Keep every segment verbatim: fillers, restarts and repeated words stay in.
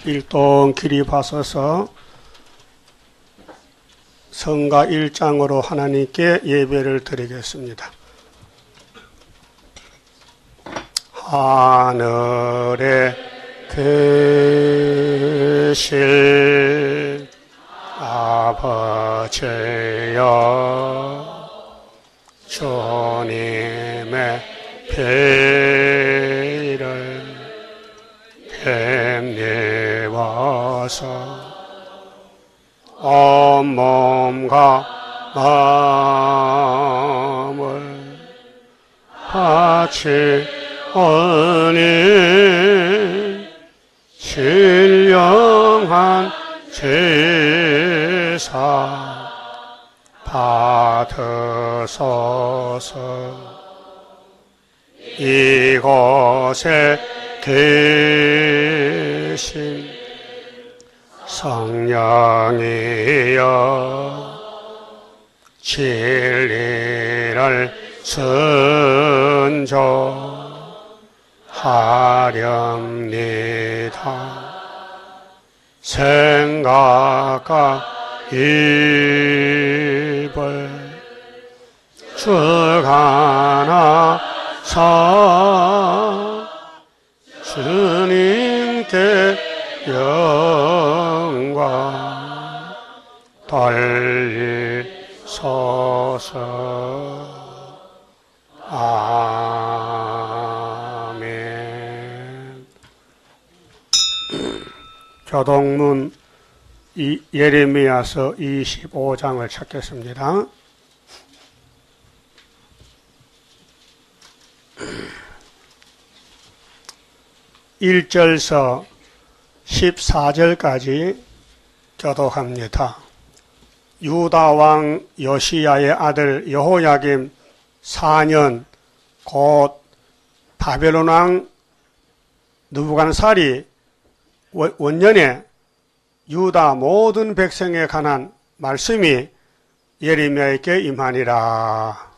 일동 길이 봐서서 성가 일 장으로 하나님께 예배를 드리겠습니다. 하늘에 계실 아버지여, 주님의 배를 뱀입어서 온몸과 마음을 바치오니 신령한 제사 받으소서. 이곳에 계신 성령이여, 진리를 선조하렵니다. 생각과 입을 주관하사 주님께 영광 돌리소서. 아멘. 교동문 이 예레미야서 이십오 장을 찾겠습니다. 일 절서 십사 절까지 교독합니다. 유다 왕 요시야의 아들 여호야김 사 년, 곧 바벨론 왕 느부갓네살이 원년에 유다 모든 백성에 관한 말씀이 예레미야에게 임하니라.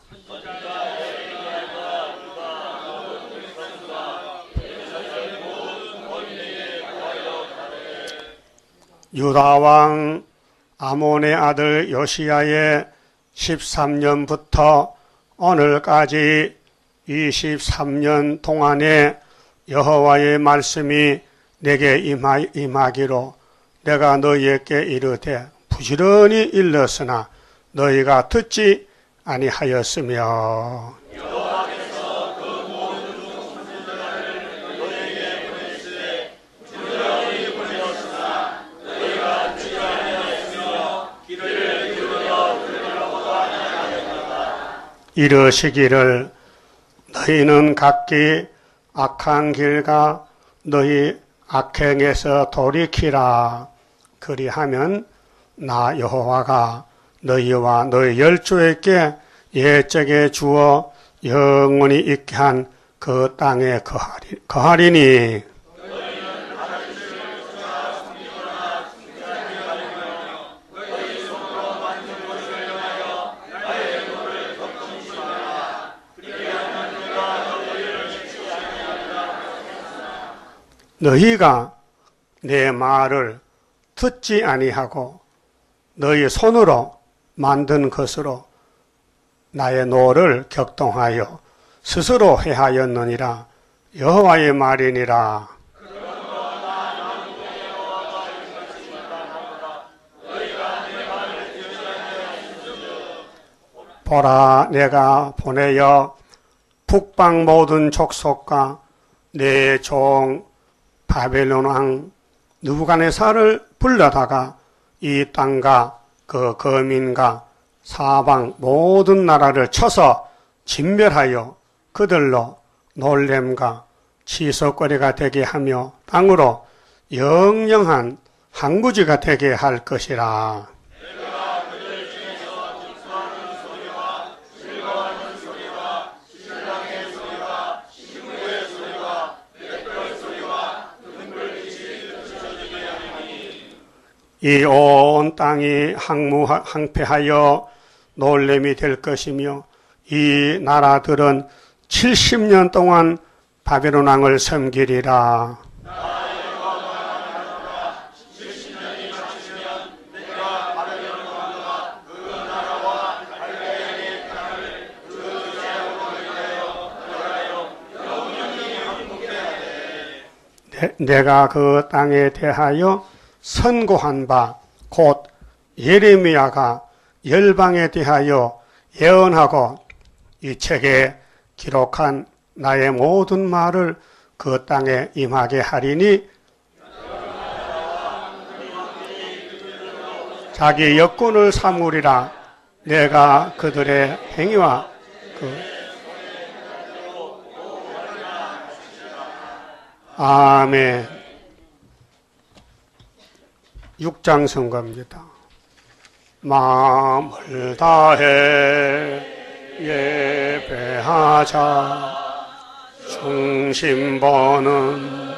유다 왕 아몬의 아들 요시야의 십삼 년부터 오늘까지 이십삼 년 동안에 여호와의 말씀이 내게 임하기로 내가 너희에게 이르되 부지런히 일렀으나 너희가 듣지 아니하였으며, 여호와께서 그 모든 선지자를 너희에게 보내시되 부지런히 보내었으나 너희가 듣지 아니하였으며 귀를 기울여 들으려고도 아니하였다. 이르시기를 너희는 각기 악한 길과 너희 악행에서 돌이키라. 그리하면 나 여호와가 너희와 너희 열조에게 옛적에 주어 영원히 있게 한 그 땅에 거하리, 거하리니. 너희는 다윗을 쫓아 숨기거나 숨기지 말며 너희 손으로 만든 것을 향하여 나의 노를 덮지 마라. 그리하면 내가 너희를 지키지 아니하리라. 너희가 내 말을 듣지 아니하고 너희 손으로 만든 것으로 나의 노를 격동하여 스스로 해하였느니라. 여호와의 말이니라. 보라, 내가 보내어 북방 모든 족속과 내 종 바벨론 왕 느부갓네살을 불러다가 이 땅과 그 거민과 사방 모든 나라를 쳐서 진멸하여 그들로 놀램과 치솟거리가 되게 하며 땅으로 영영한 항구지가 되게 할 것이라. 내가 그들 중에서 기뻐하는 소리와 즐거워하는 소리와 신랑의 소리와 신부의 소리와 뱃별 소리와 눈물빛이 흩어지게 하리니, 이 온 땅이 항무, 항폐하여 놀램이 될 것이며 이 나라들은 칠십 년 동안 바벨론 왕을 섬기리라. 내가 그 땅에 대하여 선고한 바 곧 예레미야가 열방에 대하여 예언하고 이 책에 기록한 나의 모든 말을 그 땅에 임하게 하리니 자기 역군을 삼으리라. 내가 그들의 행위와 그 아멘. 육 장 선거입니다. 마음을 다해 예배하자. 중심보는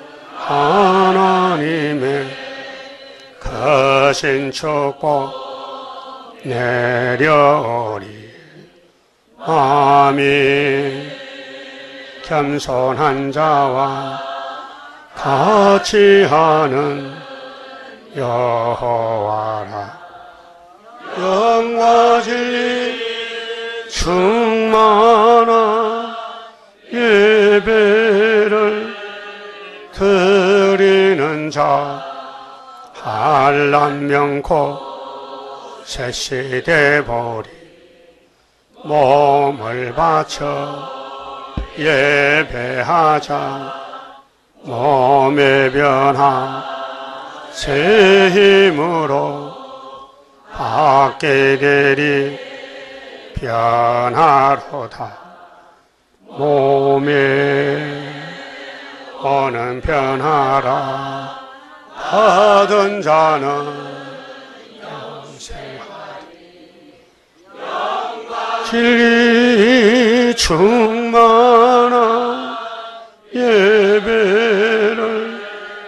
하나님의 거신 축복 내려오리. 아멘. 겸손한 자와 같이 하는 여호와라. 영과 진리 충만한 예배를 드리는 자 한란 명코 셋이 되보리. 몸을 바쳐 예배하자. 몸의 변화 새 힘으로 받게 되리. 변화로다. 몸에 오는 변화라. 받은 자는 영생하리. 진리 충만한 예배를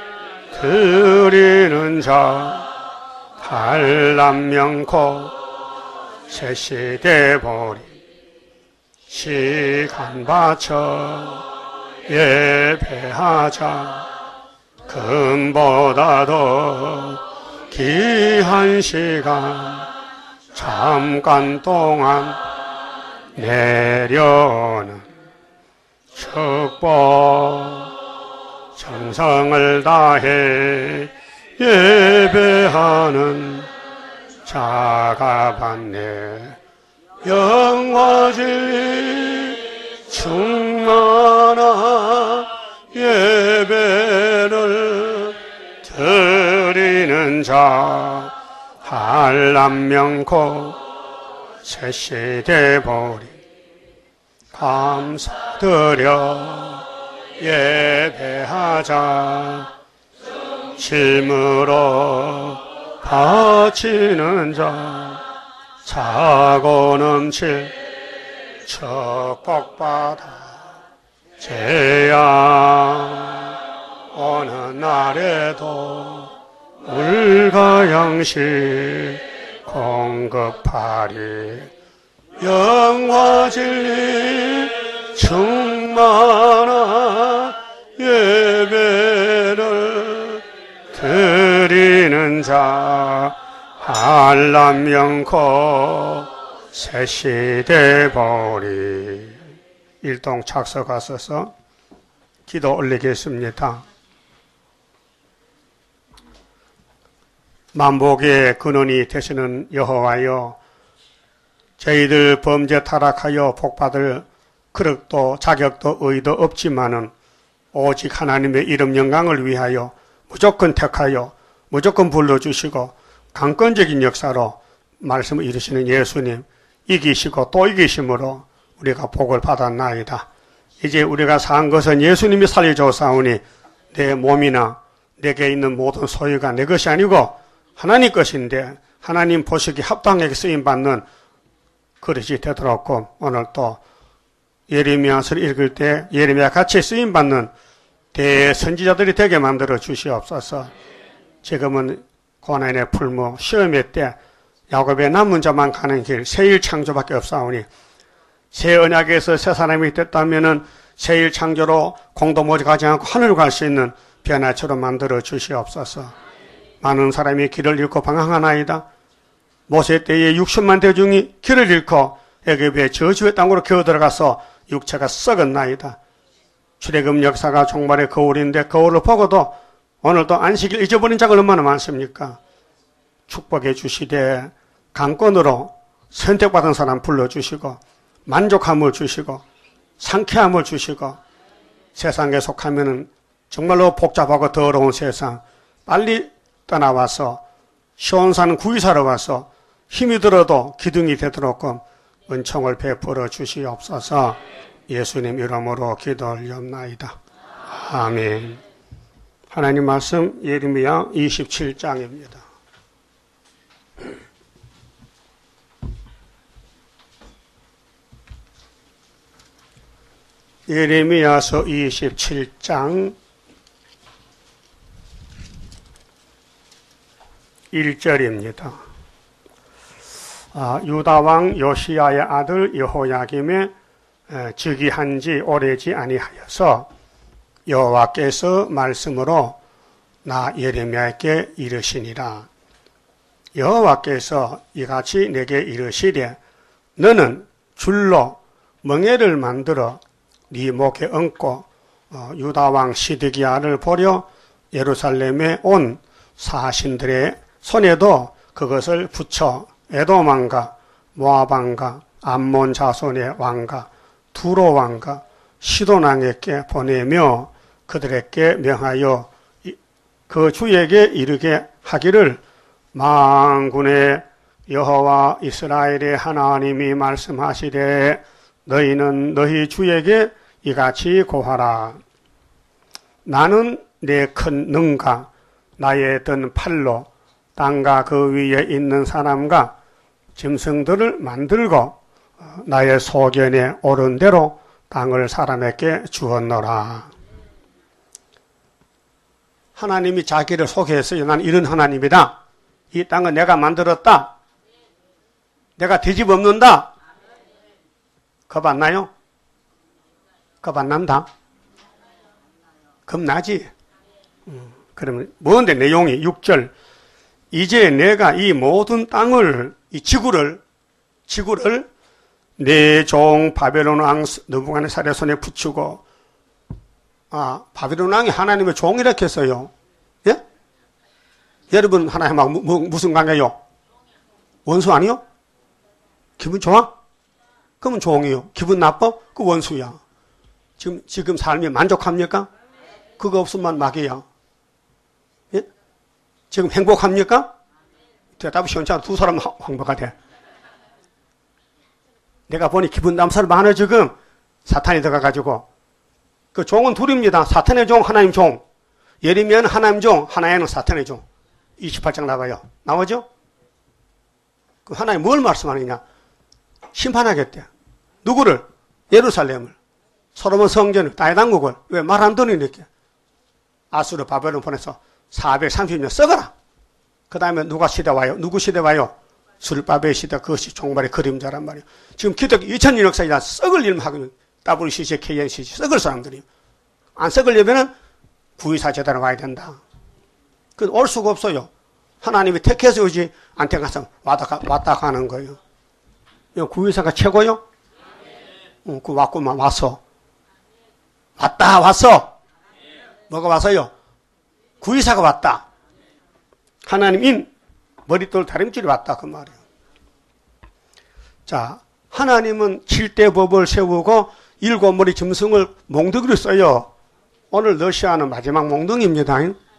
드리는 자 한란 명코 셋이 되보리. 시간 바쳐 예배하자. 금보다도 귀한 시간 잠깐 동안 내려오는 축복 정성을 다해 예배하는 자가 받네. 영과 진리 충만한 예배를 드리는 자 한란 명코 셋이 되보리. 감사드려 예배하자. 심으로 바치는 자 차고 넘칠 축복받아. 재앙 어느 날에도 물과 양식 공급하리. 영과 진리 충만한 예배를 드리는 자 한란 명코 셋이 되보리. 일동 착석하셔서 기도 올리겠습니다. 만복의 근원이 되시는 여호와여, 저희들 범죄 타락하여 복받을 그릇도 자격도 의도 없지만은 오직 하나님의 이름 영광을 위하여 무조건 택하여 무조건 불러주시고 강권적인 역사로 말씀을 이루시는 예수님, 이기시고 또 이기심으로 우리가 복을 받았나이다. 이제 우리가 산 것은 예수님이 살려주사오니 내 몸이나 내게 있는 모든 소유가 내 것이 아니고 하나님 것인데 하나님 보시기 합당하게 쓰임받는 그릇이 되도록 오늘 또 예레미야서를 읽을 때 예레미야 같이 쓰임받는 대선지자들이 되게 만들어 주시옵소서. 지금은 고난의 풀무 시험의 때 야곱의 남은 자만 가는 길 새일 창조밖에 없사오니 새 언약에서 새 사람이 됐다면은 새일 창조로 공도 모직하지 않고 하늘로 갈 수 있는 변화처럼 만들어 주시옵소서. 많은 사람이 길을 잃고 방황하나이다. 모세 때에 육십만 대중이 길을 잃고 애굽의 저주의 땅으로 기어 들어가서 육체가 썩었나이다. 출애굽 역사가 종말의 거울인데 거울을 보고도 오늘도 안식일 잊어버린 자가 얼마나 많습니까? 축복해 주시되 강권으로 선택받은 사람 불러주시고 만족함을 주시고 상쾌함을 주시고 세상에 속하면은 정말로 복잡하고 더러운 세상 빨리 떠나와서 시온산 구이사로 와서 힘이 들어도 기둥이 되도록 은총을 베풀어 주시옵소서. 예수님 이름으로 기도 올리옵나이다. 아멘. 하나님 말씀 예레미야 이십칠 장입니다. 예레미야서 이십칠 장 일 절입니다. 아, 유다왕 요시야의 아들 여호야김의 즉위한 지 오래지 아니하여서 여호와께서 말씀으로 나 예레미야에게 이르시니라. 여호와께서 이같이 내게 이르시되 너는 줄로 멍에를 만들어 네 목에 얹고 어, 유다왕 시드기야를 보려 예루살렘에 온 사신들의 손에도 그것을 붙여 에돔 왕과 모압 왕과 암몬 자손의 왕과 두로 왕과 시돈 왕에게 보내며 그들에게 명하여 그 주에게 이르게 하기를 만군의 여호와 이스라엘의 하나님이 말씀하시되 너희는 너희 주에게 이같이 고하라. 나는 내 큰 능과 나의 든 팔로 땅과 그 위에 있는 사람과 짐승들을 만들고 나의 소견에 오른 대로 땅을 사람에게 주었노라. 하나님이 자기를 소개했어요. 난 이런 하나님이다. 이 땅은 내가 만들었다. 내가 뒤집어엎는다. 겁 안 나요? 겁 안 난다? 겁나지? 음, 그러면 뭔데 내용이 육 절 이제 내가 이 모든 땅을 이 지구를 지구를 내 종 바벨론 왕 느부갓네살의 손에 붙이고 아 바벨론 왕이 하나님의 종이라 했어요. 예? 여러분 하나님하고 무, 무, 무슨 관계요? 원수 아니요? 기분 좋아? 그러면 종이요. 기분 나빠? 그 원수야. 지금 지금 삶이 만족합니까? 그거 없으면 마귀야. 예? 지금 행복합니까? 대답이 시원찮아. 두 사람 황복가 돼. 내가 보니 기분 남살 많아 지금. 사탄이 들어가가지고. 그 종은 둘입니다. 사탄의 종, 하나님 종. 예레미야는 하나님 종, 하나야는 사탄의 종. 이십팔 장 나가요. 나오죠? 그 하나님 뭘 말씀하느냐? 심판하겠대. 누구를? 예루살렘을. 솔로몬 성전을, 다윗왕국을. 왜 말 안 듣는 이렇게. 아수르 바벨론 보내서 사백삼십 년 썩어라. 그 다음에 누가 시대 와요? 누구 시대 와요? 술바벨 시대, 그것이 종말의 그림자란 말이에요. 지금 기독교 이천 년 역사에 썩을 일만 하고 있는 더블유씨씨, 케이엔씨씨, 썩을 사람들이에요. 안 썩으려면 구이사 제단에 와야 된다. 그 올 수가 없어요. 하나님이 택해서 오지, 안 택해서 왔다, 왔다 가는 거예요. 구이사가 최고요? 응, 그 왔구만, 왔어. 왔다, 왔어. 뭐가 왔어요? 구이사가 왔다. 하나님인 머릿돌 다림질이 왔다 그 말이에요. 자, 하나님은 칠대 법을 세우고 일곱 머리 짐승을 몽둥이로 써요. 오늘 러시아는 마지막 몽둥이입니다.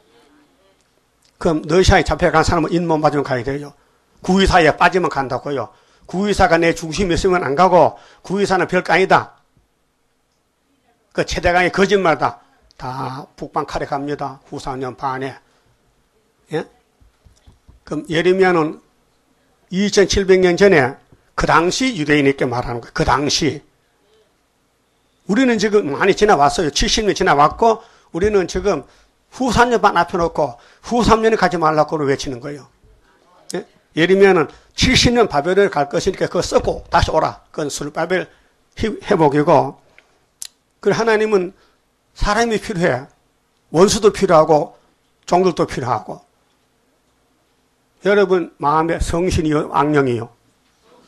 그럼 러시아에 잡혀간 사람은 잇몸 맞으면 가야 돼요. 구이사에 빠지면 간다고요. 구이사가 내 중심에 있으면 안 가고 구이사는 별거 아니다. 그 최대강의 거짓말다. 다 북방 칼에 갑니다. 후사 년 반에. 예? 그럼 예레미야는 이천칠백 년 전에 그 당시 유대인에게 말하는 거예요. 그 당시. 우리는 지금 많이 지나왔어요. 칠십 년 지나왔고 우리는 지금 후 삼 년 반 앞에 놓고 후 삼 년에 가지 말라고 외치는 거예요. 예? 예레미야는 칠십 년 바벨을 갈 것이니까 그거 쓰고 다시 오라. 그건 술바벨 회복이고. 그리고 하나님은 사람이 필요해. 원수도 필요하고 종들도 필요하고. 여러분 마음에 성신이요? 악령이요?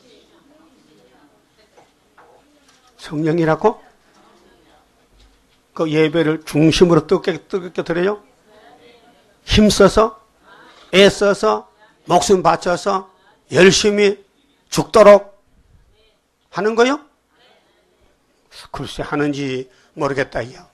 성령이라고? 그 예배를 중심으로 뜨겁게, 뜨겁게 드려요? 힘써서, 애써서, 목숨 바쳐서, 열심히 죽도록 하는 거요? 글쎄, 하는지 모르겠다, 이요.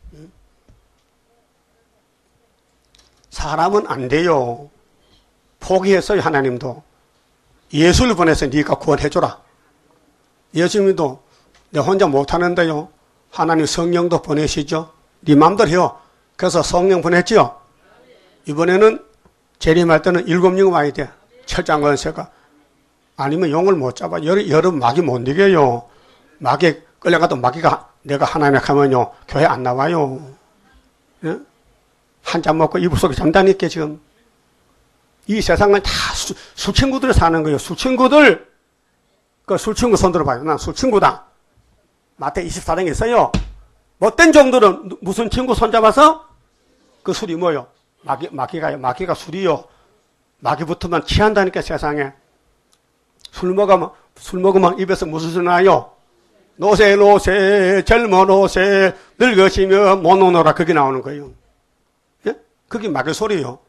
사람은 안 돼요. 포기했어요, 하나님도. 예수를 보내서 네가 구원해줘라. 예수님도 내 혼자 못하는데요. 하나님 성령도 보내시죠. 네 맘대로 해요. 그래서 성령 보냈죠. 이번에는 재림할 때는 일곱 명 와야 돼. 철장 권세가. 아니면 용을 못 잡아. 여름, 여름 마귀 못 이겨요. 마귀 끌려가도 마귀가 내가 하나님에 가면요. 교회 안 나와요. 예? 한잔 먹고 이불 속에 잠다니까 지금. 이 세상은 다 수, 술친구들이 사는 거예요. 술친구들. 그 술친구 손 들어봐요. 난 술친구다. 마태 이십사 장에 있어요. 못된 종들은 무슨 친구 손잡아서? 그 술이 뭐요? 마귀, 마귀가요. 마귀가 술이요. 마귀 붙으면 취한다니까 세상에. 술 먹으면, 술 먹으면 입에서 무슨 소리 나요? 노세, 노세, 젊어 노세, 늙으시면 못 오너라. 그게 나오는 거예요. 예? 그게 마귀 소리요.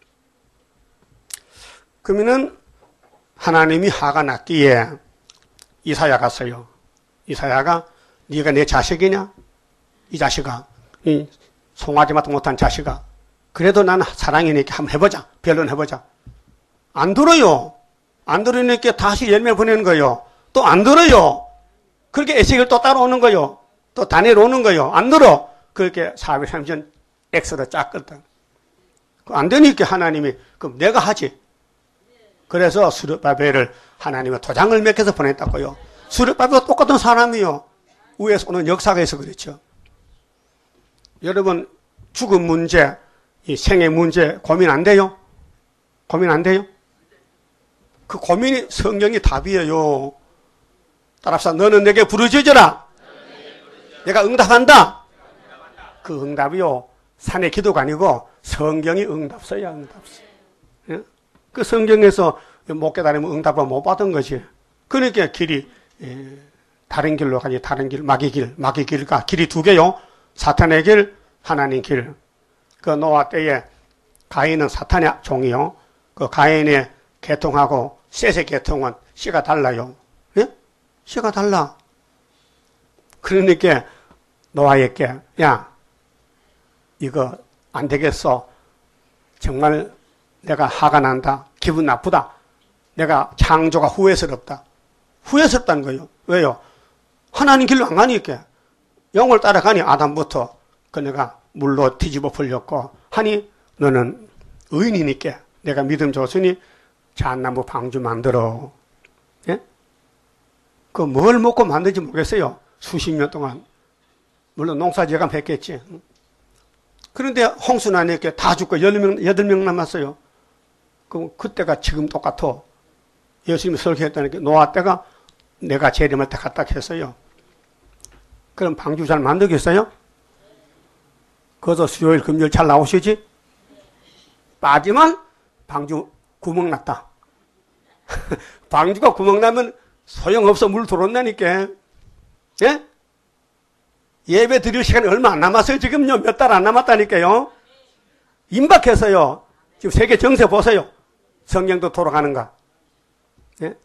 그러면은 하나님이 화가 났기에 이사야 갔어요. 이사야가 네가 내 자식이냐? 이 자식아, 이 송아지 맛도 못한 자식아. 그래도 나는 사랑이니까 한번 해보자. 변론해보자. 안 들어요. 안 들으니까 다시 열매 보내는 거예요. 또 안 들어요. 그렇게 에스겔 또 따라오는 거예요. 또 다니엘 오는 거예요. 안 들어. 그렇게 사백삼십 년 엑스를 짰거든. 안 되니까 하나님이 그럼 내가 하지. 그래서 스룹바벨을 하나님의 도장을 맡겨서 보냈다고요. 스룹바벨도 똑같은 사람이요. 위에서 오는 역사가 있어 그렇죠. 여러분 죽음 문제, 이 생애 문제 고민 안 돼요? 고민 안 돼요? 그 고민이 성경이 답이에요. 따라서 너는 내게 부르짖어라. 내가 응답한다. 그 응답이요. 산의 기도가 아니고 성경이 응답서야 응답서. 예? 그 성경에서 못 깨달으면 응답을 못 받은 거지. 그러니까 길이 예, 다른 길로 가지. 다른 길, 마귀 길, 마귀 길과 길이 두 개요. 사탄의 길, 하나님 길. 그 노아 때에 가인은 사탄의 종이요. 그 가인의 계통하고 셋의 계통은 씨가 달라요. 예? 씨가 달라. 그러니까 노아에게 야 이거 안 되겠어. 정말 내가 화가 난다. 기분 나쁘다. 내가 창조가 후회스럽다. 후회스럽다는 거예요. 왜요? 하나님 길로 안 가니까. 영을 따라가니 아담부터 그 내가 물로 뒤집어 풀렸고 하니 너는 의인이니까 내가 믿음 줬으니 잣나무 방주 만들어. 예? 그 뭘 먹고 만들지 모르겠어요. 수십 년 동안. 물론 농사지어가 했겠지. 그런데 홍수 나니까 다 죽고 여덟 명, 여덟 명 남았어요. 그럼 그때가 지금 똑같아. 예수님이 설교했다니까 노아 때가 내가 재림할 때 갔다 했어요. 그럼 방주 잘 만들겠어요? 거기서 수요일, 금요일 잘 나오시지? 빠지면 방주 구멍 났다. 방주가 구멍 나면 소용없어. 물 들어온다니까. 예? 예배 드릴 시간이 얼마 안 남았어요. 지금요. 몇 달 안 남았다니까요. 임박해서요. 지금 세계 정세 보세요. 성경도 돌아가는가. 예?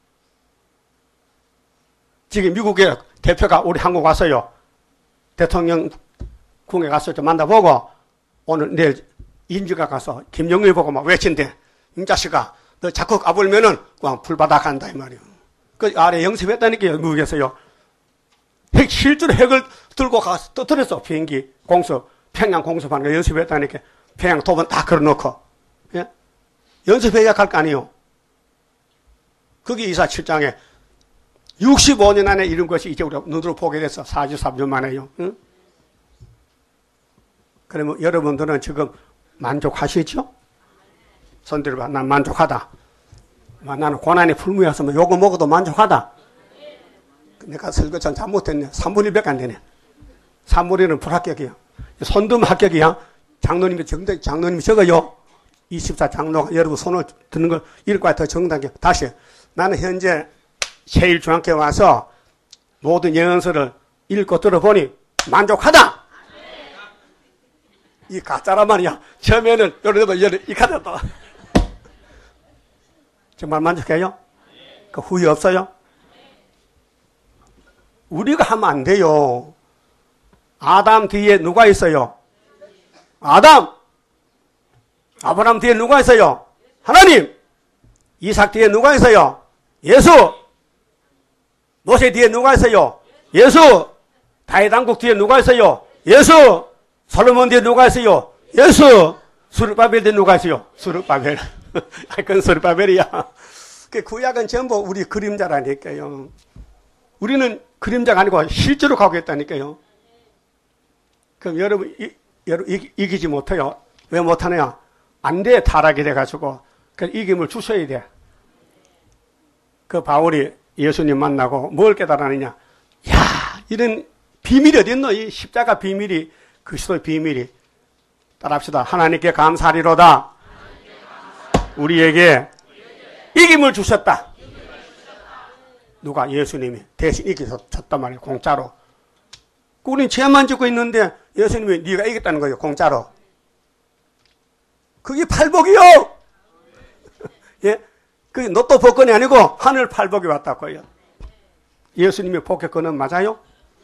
지금 미국의 대표가 우리 한국 왔어요. 대통령 궁에 가서 좀 만나보고 오늘 내일 인주가 가서 김정일 보고 막 외친대. 이 자식아 너 자꾸 까불면은 그냥 불바닥 한다 이 말이에요. 그 아래 영습했다니까요. 미국에서요. 핵 실제로 핵을 들고 가서 떠들었어. 비행기 공습 평양 공습하는 거 연습했다니까. 평양 도번 다 걸어놓고. 예? 연습해야 갈 거 아니에요. 거기 이사칠 장에 육십오 년 안에 이런 것이 이제 우리가 눈으로 보게 됐어. 사십삼 년 만에요. 응? 그러면 여러분들은 지금 만족하시죠? 손들어봐. 난 만족하다. 나는 고난이 불무였으면 요거 먹어도 만족하다. 내가 설교 전 잘못했네. 삼분의 일밖에 안 되네. 삼분의 일은 불합격이야. 손금 합격이야. 장로님이 정당, 장로님이 적어요. 이십사 장로가 여러분 손을 드는 걸 일과 더 정당해. 다시. 나는 현재 세일중앙교회 와서 모든 예언서를 읽고 들어보니 만족하다. 이 가짜란 말이야. 처음에는 요래 되면 이 카드다. 정말 만족해요? 그 후회 없어요? 우리가 하면 안 돼요. 아담 뒤에 누가 있어요? 아담! 아브라함 뒤에 누가 있어요? 하나님! 이삭 뒤에 누가 있어요? 예수! 모세 뒤에 누가 있어요? 예수! 다윗 왕국 뒤에 누가 있어요? 예수! 솔로몬 뒤에 누가 있어요? 예수! 수르바벨 뒤에 누가 있어요? 수르바벨. 그건 수르바벨이야. 그 구약은 전부 우리 그림자라니까요. 우리는 그림자가 아니고 실제로 가고 있다니까요. 그럼 여러분, 이, 여러분 이, 이기지 못해요. 왜 못하느냐? 안 돼, 타락이 돼가지고. 그 이김을 주셔야 돼. 그 바울이 예수님 만나고 뭘 깨달았느냐? 야, 이런 비밀이 어딨노? 이 십자가 비밀이, 그리스도의 비밀이. 따라합시다. 하나님께 감사리로다. 우리에게 이김을 주셨다. 누가? 예수님이 대신 이기셨단 말이에요. 공짜로. 우리는 죄만 짓고 있는데 예수님이 네가 이겼다는 거예요. 공짜로. 그게 팔복이요. 예, 그게 로또 복권이 아니고 하늘 팔복이 왔다고요. 예수님의 복권은 맞아요?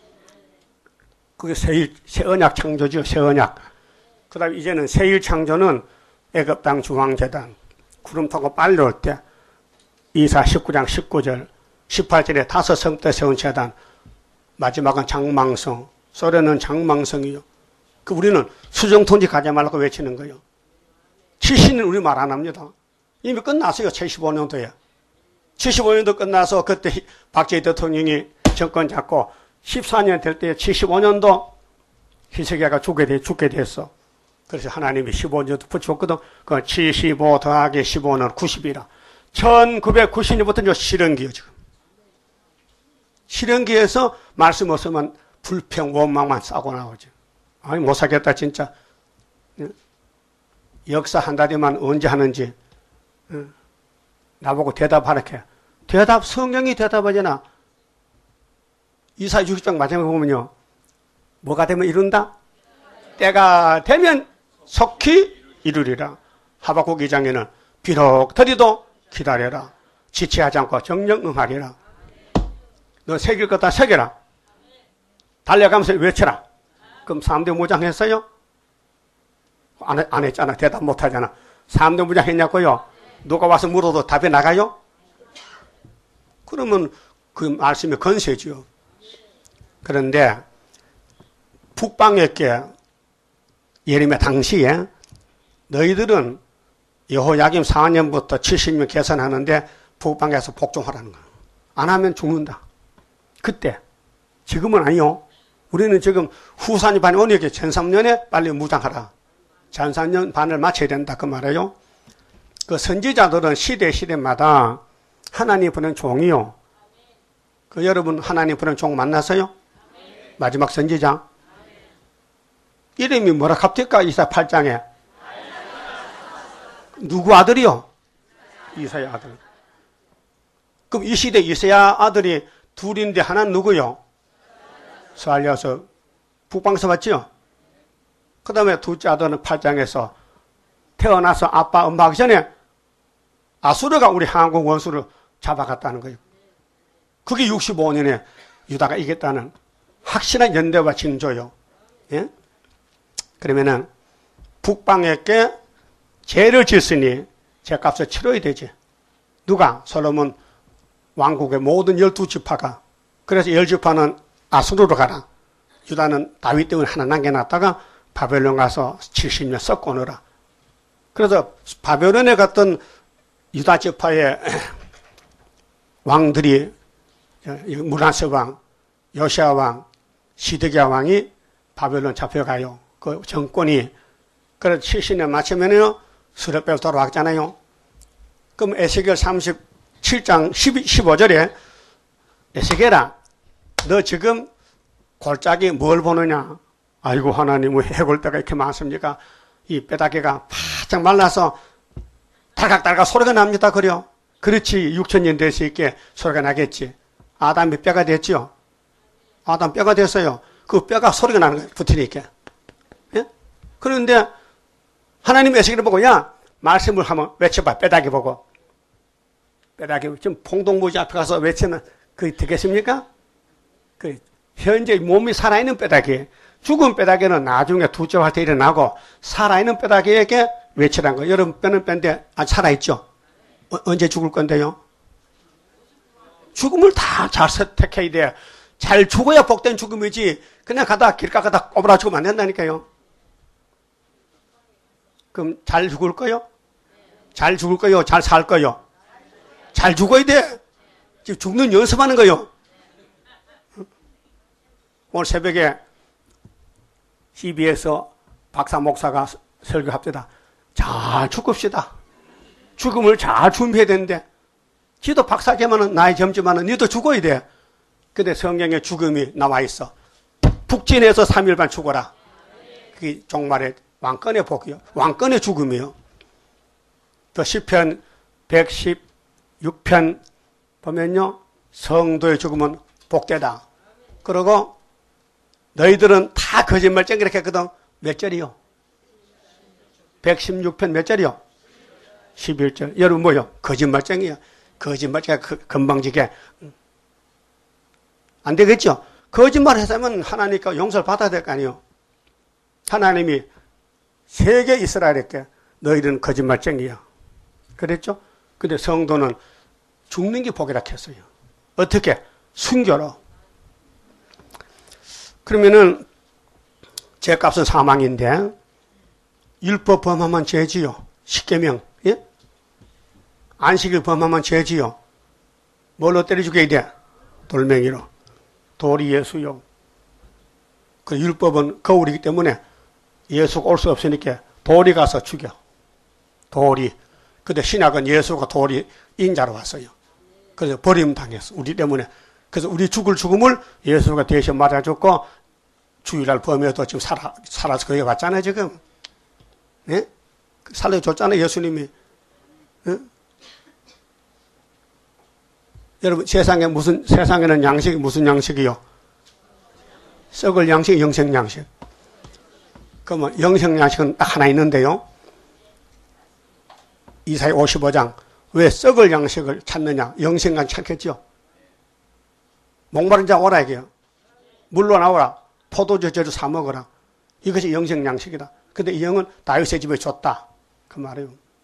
그게 새일, 새 언약 창조죠. 새 언약. 그 다음에 이제는 새일 창조는 애굽 땅 중앙재단 구름 타고 빨려올 때 이사 십구 장 십구 절 십팔 절에 다섯 성 때 세운 재단, 마지막은 장망성, 소련은 장망성이요. 그 우리는 수정통지 가지 말라고 외치는 거예요. 칠십년 우리 말 안 합니다. 이미 끝났어요. 칠십오 년도에. 칠십오 년도 끝나서 그때 박정희 대통령이 정권 잡고 십사 년 될 때 칠십오 년도 희석이가 죽게, 돼, 죽게 됐어. 그래서 하나님이 십오 년도 붙였거든. 그 칠십오 더하기 십오는 구십이라. 천구백구십 년부터 이제 실현기요, 지금. 실현기에서 말씀 없으면 불평, 원망만 싸고 나오죠. 아니, 못 사겠다, 진짜. 역사 한 달이만 언제 하는지. 나보고 대답하라게. 대답, 성경이 대답하잖아. 이사야 육십 장 마지막에 보면요. 뭐가 되면 이룬다? 때가 되면 속히 이루리라. 하박국 이 장에는 비록 더디도 기다려라. 지체하지 않고 정령 응하리라. 너 새길 것 다 새겨라. 달려가면서 외쳐라. 그럼 삼대 무장 했어요? 안, 안 했잖아. 대답 못 하잖아. 삼대 무장 했냐고요? 누가 와서 물어도 답이 나가요? 그러면 그 말씀이 건세죠. 그런데 북방에게 예레미야 당시에 너희들은 여호야김 사 년부터 칠십 년 계산하는데 북방에서 복종하라는 거야. 안 하면 죽는다. 그때. 지금은 아니요. 우리는 지금 후사니 반 언역에 천삼 년에 빨리 무장하라. 천삼 년 반을 마쳐야 된다. 그 말이에요. 그 선지자들은 시대 시대마다 하나님 보낸 종이요. 그 여러분 하나님 보낸 종 만났어요? 마지막 선지자. 이름이 뭐라 갑니까? 이사야 팔 장에. 누구 아들이요? 이사야 아들. 그럼 이 시대 이사야 아들이 둘인데 하나는 누구요? 살려서 북방서 봤죠? 그 다음에 둘째 아들은 팔 장에서 태어나서 아빠 엄마 하기 전에 아수르가 우리 한국 원수를 잡아갔다는 거예요. 그게 육십오 년에 유다가 이겼다는 확실한 연대와 징조요. 예? 그러면은 북방에게 죄를 짓으니 죄값을 치러야 되지. 누가? 솔로몬 왕국의 모든 열두 지파가. 그래서 열 지파는 아수르로 가라. 유다는 다윗 때문에 하나 남겨놨다가 바벨론 가서 칠십 년 썩고 오너라. 그래서 바벨론에 갔던 유다 지파의 왕들이 므낫세 왕, 요시야 왕, 시드기야 왕이 바벨론 잡혀가요. 그 정권이. 그래서 칠십 년 마치면요 스룹벨 돌아왔잖아요. 그럼 에스겔 삼십칠 장 십오 절에 에스겔아, 너 지금 골짜기 뭘 보느냐? 아이고 하나님 왜 해골대가 이렇게 많습니까? 이 뼈다귀가 바짝 말라서 달각달각 소리가 납니다. 그래요? 그렇지. 육천 년 될 수 있게 소리가 나겠지. 아담이 뼈가 됐죠? 아담 뼈가 됐어요. 그 뼈가 소리가 나는 거예요. 붙으니까. 예? 그런데 하나님 에스겔을 보고 야 말씀을 한번 외쳐봐. 뼈다귀 보고. 뼈다귀 지금 봉동무지 앞에 가서 외치면 그게 되겠습니까? 그 현재 몸이 살아있는 뼈다귀. 죽은 뼈다귀는 나중에 두째할 때 일어나고 살아있는 뼈다귀에게 외치라는 거예요. 여러분 뼈는 뼈인데 아직 살아있죠? 어, 언제 죽을 건데요? 죽음을 다 잘 선택해야 돼. 잘 죽어야 복된 죽음이지. 그냥 가다 길가 가다 꼬부라 죽으면 안 된다니까요. 그럼 잘 죽을 거요? 잘 죽을 거요? 잘 살 거요? 잘 죽어야 돼. 지금 죽는 연습하는 거요. 오늘 새벽에 씨비에서 박사 목사가 설교합시다. 잘 죽읍시다. 죽음을 잘 준비해야 되는데 지도 박사지만은 나이 젊지만은 니도 죽어야 돼. 근데 성경에 죽음이 나와 있어. 북진에서 삼 일 반 죽어라. 그게 종말의 왕권의 복이요. 왕권의 죽음이요. 또 시편 백십육 편 보면요. 성도의 죽음은 복되다. 그리고 너희들은 다 거짓말쟁이 이렇게 했거든. 몇 절이요? 백십육 편 몇 절이요? 십일 절. 여러분 뭐요? 거짓말쟁이야. 거짓말쟁이가 건방지게. 안 되겠죠? 거짓말 했으면 하나님께 용서를 받아야 될 거 아니에요. 하나님이 세계 이스라엘에게 너희들은 거짓말쟁이야. 그랬죠? 근데 성도는 죽는 게 복이라 했어요. 어떻게? 순교로. 그러면은 죄값은 사망인데 율법 범하면 죄지요. 십계명. 예? 안식일 범하면 죄지요. 뭘로 때려 죽여야 돼? 돌멩이로. 돌이 예수요. 그 율법은 거울이기 때문에 예수가 올 수 없으니까 돌이 가서 죽여. 돌이. 근데 신약은 예수가 돌이 인자로 왔어요. 그래서 버림당했어. 우리 때문에. 그래서 우리 죽을 죽음을 예수가 대신 맞아줬고 주일날 범해도 지금 살아, 살아서 거기 왔잖아요, 지금. 예? 살려줬잖아요, 예수님이. 예? 여러분, 세상에 무슨, 세상에는 양식이 무슨 양식이요? 썩을 양식, 영생 양식. 그러면 영생 양식은 딱 하나 있는데요. 이사야 오십오 장. 왜 썩을 양식을 찾느냐? 영생 양식 찾겠죠? 목마른 자 오라 이게요. 물로 나오라. 포도주 저주 사 먹어라. 이것이 영생 양식이다. 근데 이 영은 다윗의 집에 줬다. 그 말이에요.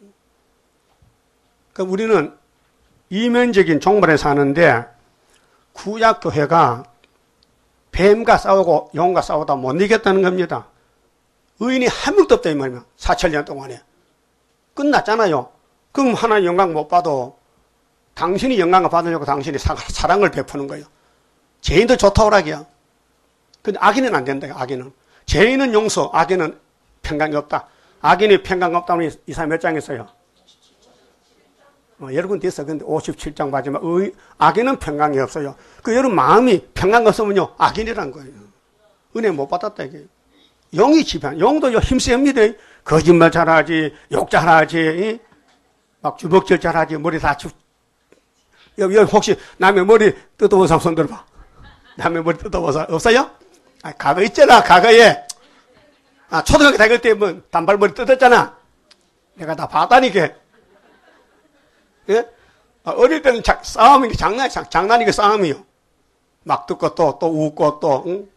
그럼 우리는 이면적인 종말에 사는데 구약교회가 뱀과 싸우고 용과 싸우다 못 이겼다는 겁니다. 의인이 한 명도 없다 이 말이야. 사천 년 동안에. 끝났잖아요. 그럼 하나님 영광 못 받아도 당신이 영광을 받으려고 당신이 사랑을 베푸는 거예요. 죄인도 좋다 오락이야. 근데 악인은 안 된다. 악인은. 죄인은 용서, 악인은 평강이 없다. 악인이 평강 없다면 이사야 몇 장 있어요? 어, 여러분 됐어. 근데 오십칠 장 마지막 의, 악인은 평강이 없어요. 그 여러분 마음이 평강 없으면요 악인이란 거예요. 은혜 못 받았다 이게. 영이 지배한. 영도 힘셉니다. 거짓말 잘하지, 욕 잘하지, 막 주먹질 잘하지, 머리 다 주. 여기, 여기 혹시 남의 머리 뜯어본 사람 손 들어봐. 남의 머리 뜯어본 사람 없어요? 아, 과거 있잖아. 과거에 아, 초등학교 다닐 때 뭐 단발머리 뜯었잖아. 내가 다 봤다니까. 예? 어릴 때는 자, 싸움이 장난, 장난이게 싸움이요. 막 듣고 또, 또 웃고 또, 응?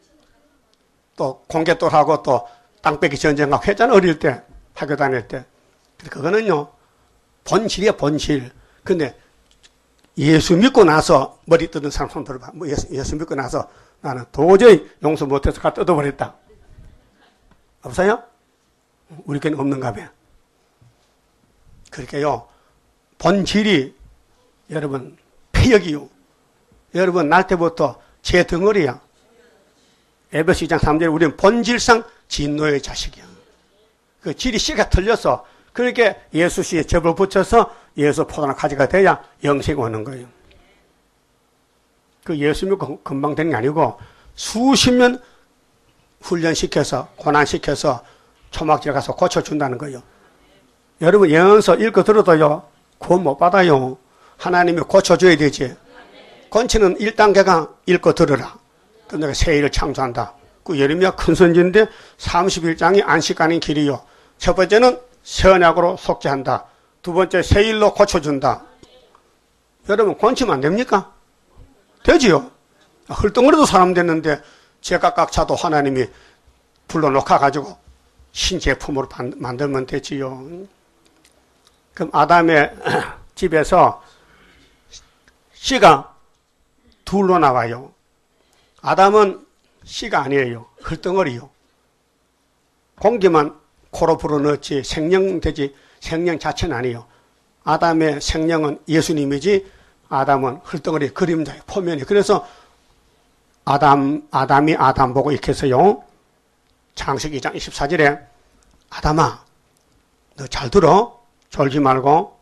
또 공개돌하고 또 땅뺏기 전쟁하고 했잖아. 어릴 때. 학교 다닐 때. 그거는요. 본질이야, 본질. 근데 예수 믿고 나서 머리 뜯은 사람 손 들어봐. 뭐 예수, 예수 믿고 나서 나는 도저히 용서 못해서 가 뜯어버렸다. 없어요? 우리 교회는 없는가 봐요. 그렇게요. 본질이 여러분 폐역이요. 여러분 날 때부터 제 덩어리야. 에베소 이 장 삼 절에 우리는 본질상 진노의 자식이야. 그 질이 씨가 틀려서 그렇게 예수 씨에 접을 붙여서 예수 포도나 가지가 돼야 영생이 오는 거예요. 그 예수 믿고 금방 되는 게 아니고 수십 년 훈련시켜서 고난시켜서 초막지에 가서 고쳐준다는 거예요. 여러분 예언서 읽고 들어도요. 구원 못 받아요. 하나님이 고쳐줘야 되지. 건치는 일 단계가 읽고 들으라. 그럼 내가 새 일을 창조한다. 그 예레미야 큰 선지인데 삼십일 장이 안식 아닌 길이요. 첫 번째는 새 언약으로 속죄한다. 두 번째 새 일로 고쳐준다. 여러분 고치면 안 됩니까? 되지요. 헐덩어리도 사람 됐는데 제각각 차도 하나님이 불러놓아 가지고 신제품으로 만들면 되지요. 그럼 아담의 집에서 씨가 둘로 나와요. 아담은 씨가 아니에요. 흙덩어리요. 공기만 코로 불어넣었지 생명되지 생명 자체는 아니에요. 아담의 생명은 예수님이지 아담은 흙덩어리 그림자예요. 포면이. 그래서 아담, 아담이 아담 보고 이렇게 해서요. 창세기 이 장 이십사 절에 아담아 너 잘 들어. 졸지 말고.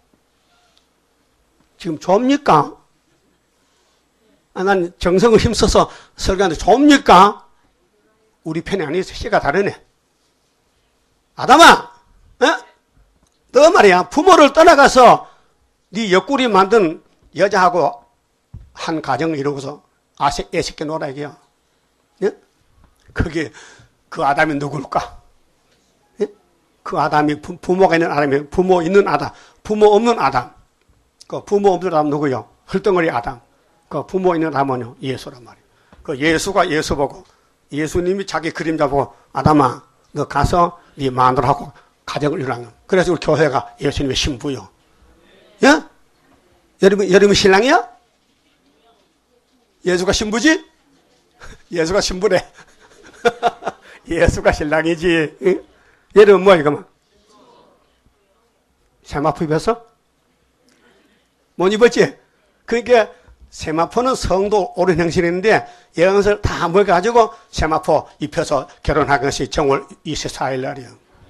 지금 좁니까? 아, 난 정성을 힘써서 설교하는데 좁니까? 우리 편이 아니어서 씨가 다르네. 아담아, 어? 너 말이야 부모를 떠나가서 네 옆구리 만든 여자하고 한 가정을 이루고서 아세, 애새끼 놀아 이게요. 예? 그게 그 아담이 누굴까? 예? 그 아담이 부, 부모가 있는 아담이 부모 있는 아담, 부모 없는 아담. 그 부모 없는 아담 누구요? 헐덩어리 아담. 그 부모 있는 아담은요 예수란 말이에요. 그 예수가 예수 보고 예수님이 자기 그림자 보고 아담아 너 가서 네 마누라하고 가정을 이루라는. 그래서 우리 교회가 예수님의 신부요. 예? 여러분, 여러분 신랑이야? 예수가 신부지? 예수가 신부래. 예수가 신랑이지. 응? 여러분 뭐야 이거만? 세마포 입었어? 못 입었지? 그러니까 세마포는 성도 옳은 행실인데 영혼을 다 모여가지고 세마포 입혀서 결혼한 것이 정월 이십사 일 날이에요.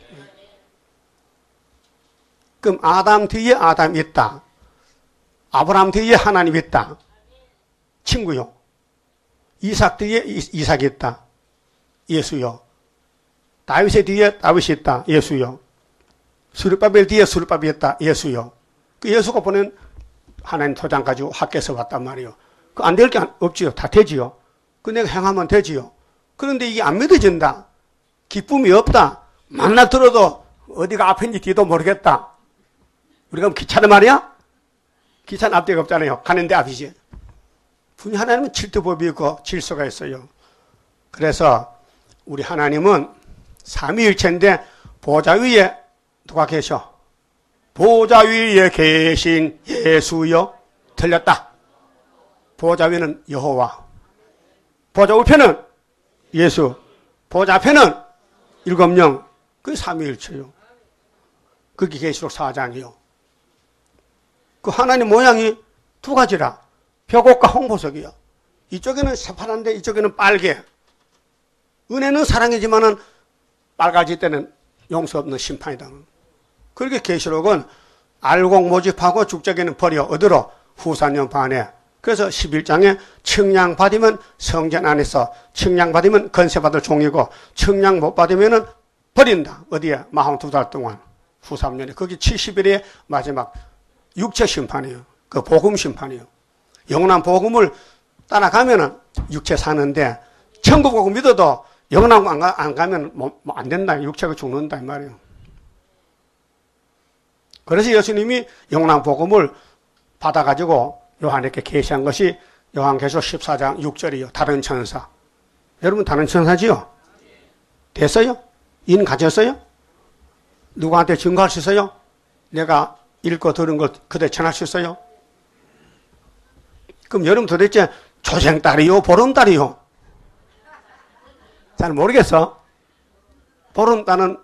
그럼 아담 뒤에 아담이 있다. 아브라함 뒤에 하나님이 있다. 친구요. 이삭 뒤에 이삭이 있다. 예수요. 다윗의 뒤에 다윗이 있다. 예수요. 수르바벨 뒤에 수르바벨이 있다. 예수요. 그 예수가 보낸 하나님 도장 가지고 학교에서 왔단 말이에요. 그 안 될 게 없지요. 다 되지요. 그 내가 행하면 되지요. 그런데 이게 안 믿어진다. 기쁨이 없다. 만나 들어도 어디가 앞인지 뒤도 모르겠다. 우리가 기차는 말이야? 기차는 앞뒤가 없잖아요. 가는데 앞이지. 분명히 하나님은 질투법이 있고 질서가 있어요. 그래서 우리 하나님은 삼위일체인데 보좌 위에 누가 계셔? 보좌 위에 계신 예수여. 틀렸다. 보좌 위는 여호와. 보좌 우편은 예수. 보좌 앞에는 일곱 영. 그게 삼위일체요. 그게 계시록 사 장이요. 그 하나님 모양이 두 가지라. 벽옥과 홍보석이요. 이쪽에는 새파란데 이쪽에는 빨개. 은혜는 사랑이지만은 빨가질 때는 용서 없는 심판이다. 그렇게 계시록은 알곡 모집하고 죽적에는 버려 어디로? 후사년 반에. 그래서 십일 장에 청량 받으면 성전 안에서, 청량 받으면 건세 받을 종이고, 청량 못 받으면은 버린다. 어디에? 마흔두 달 동안. 후 삼 년에. 거기 칠십 일의 마지막 육체 심판이에요. 그 복음 심판이에요. 영원한 복음을 따라가면은 육체 사는데, 천국 복음 믿어도 영원한 안, 가, 안 가면 뭐, 뭐 안 된다. 육체가 죽는다. 이 말이에요. 그래서 예수님이 영원한 복음을 받아가지고 요한에게 계시한 것이 요한계시록 십사 장 육 절이요. 다른 천사. 여러분 다른 천사지요? 됐어요? 인 가졌어요? 누구한테 증거할 수 있어요? 내가 읽고 들은 걸 그대로 전할 수 있어요? 그럼 여러분 도대체 조생딸이요? 보름달이요? 잘 모르겠어. 보름달은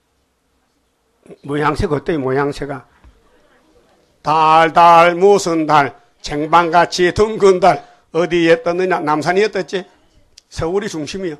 모양새가 어때요? 모양새가 달, 달, 무슨 달, 쟁반같이 둥근 달. 어디에 떴느냐? 남산이에 떴지? 서울이 중심이요.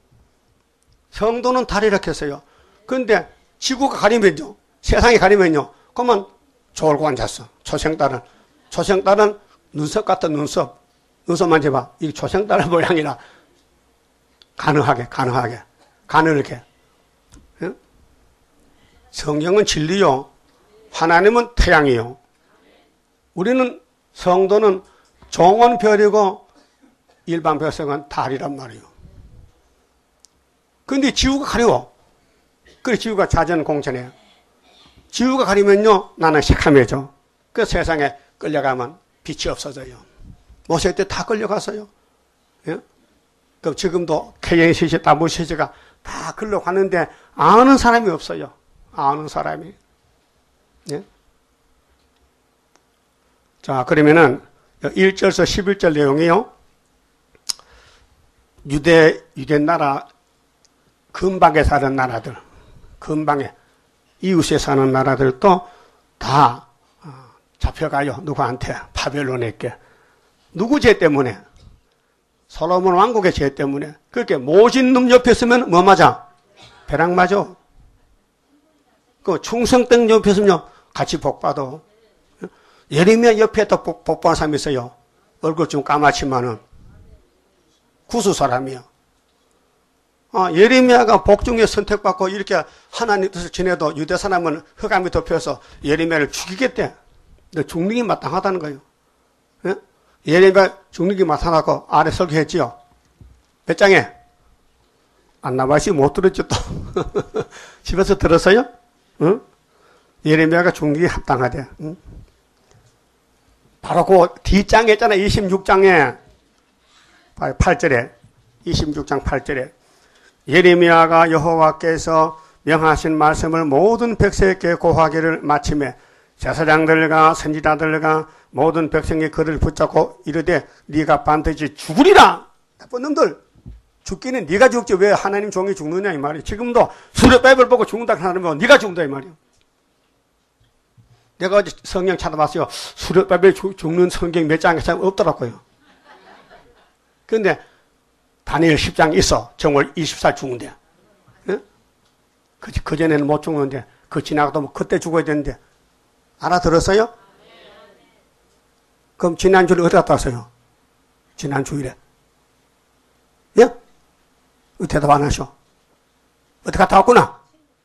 성도는 달이라 했어요. 그런데 지구가 가리면요, 세상이 가리면요, 그러면 졸고 앉았어. 초생달은. 초생달은 눈썹 같은 눈썹. 눈썹 만져봐. 이 초생달 모양이라 가능하게, 가능하게. 가능하게. 응? 성경은 진리요. 하나님은 태양이요. 우리는 성도는 종은 별이고 일반 백성은 달이란 말이에요. 근데 지우가 가려워. 그래, 지우가 자전공천해요. 지우가 가리면요, 나는 새카매져. 그 세상에 끌려가면 빛이 없어져요. 모세 때 다 끌려갔어요. 예? 그럼 지금도 케이엔씨씨, 다브씨씨가 다 끌려가는데 아는 사람이 없어요. 아는 사람이. 예? 자, 그러면은 일 절에서 십일 절 내용이요. 유대, 유대 나라, 근방에 사는 나라들, 근방에, 이웃에 사는 나라들도 다 잡혀가요. 누구한테? 바벨론에게. 누구 죄 때문에? 솔로몬 왕국의 죄 때문에. 그렇게 모진 놈 옆에 있으면 뭐 맞아? 벼락 맞아. 그 충성병 옆에 있으면 같이 복 받아. 예레미야 옆에 또 복 받는 사람이 있어요. 얼굴 좀 까맣지만은 구수 사람이요. 아, 예레미야가 복 중에 선택받고 이렇게 하나님 뜻을 지내도 유대 사람은 흑암이 덮여서 예레미야를 죽이겠대. 근데 죽는 게 마땅하다는 거예요. 예? 예레미야 죽는 게 마땅하고 아래 설교했지요. 몇 장에? 안나바시 못 들었죠 또. 집에서 들었어요? 응? 예레미야가 죽는 게 합당하대. 응? 바로 그 뒷장에 있잖아. 이십육 장에 팔 절에 이십육 장 팔 절에 예레미야가 여호와께서 명하신 말씀을 모든 백성에게 고하기를 마침에 제사장들과 선지자들과 모든 백성이 그를 붙잡고 이르되 네가 반드시 죽으리라. 나쁜 놈들, 죽기는 네가 죽지 왜 하나님 종이 죽느냐 이 말이에요. 지금도 수렵바이블 보고 죽는다 하면 네가 죽는다 이 말이에요. 내가 어제 성경 찾아봤어요. 수렵바이블 죽는 성경 몇 장에 없더라고요. 그런데 다니엘 십 장 있어. 정월 이십사 일 죽는데. 예? 그, 그전에는 못 죽는데, 그 지나가도 그때 죽어야 되는데. 알아들었어요? 그럼 지난주에 어디 갔다 왔어요? 지난 주일에. 예? 대답 안 하셔. 어디 갔다 왔구나?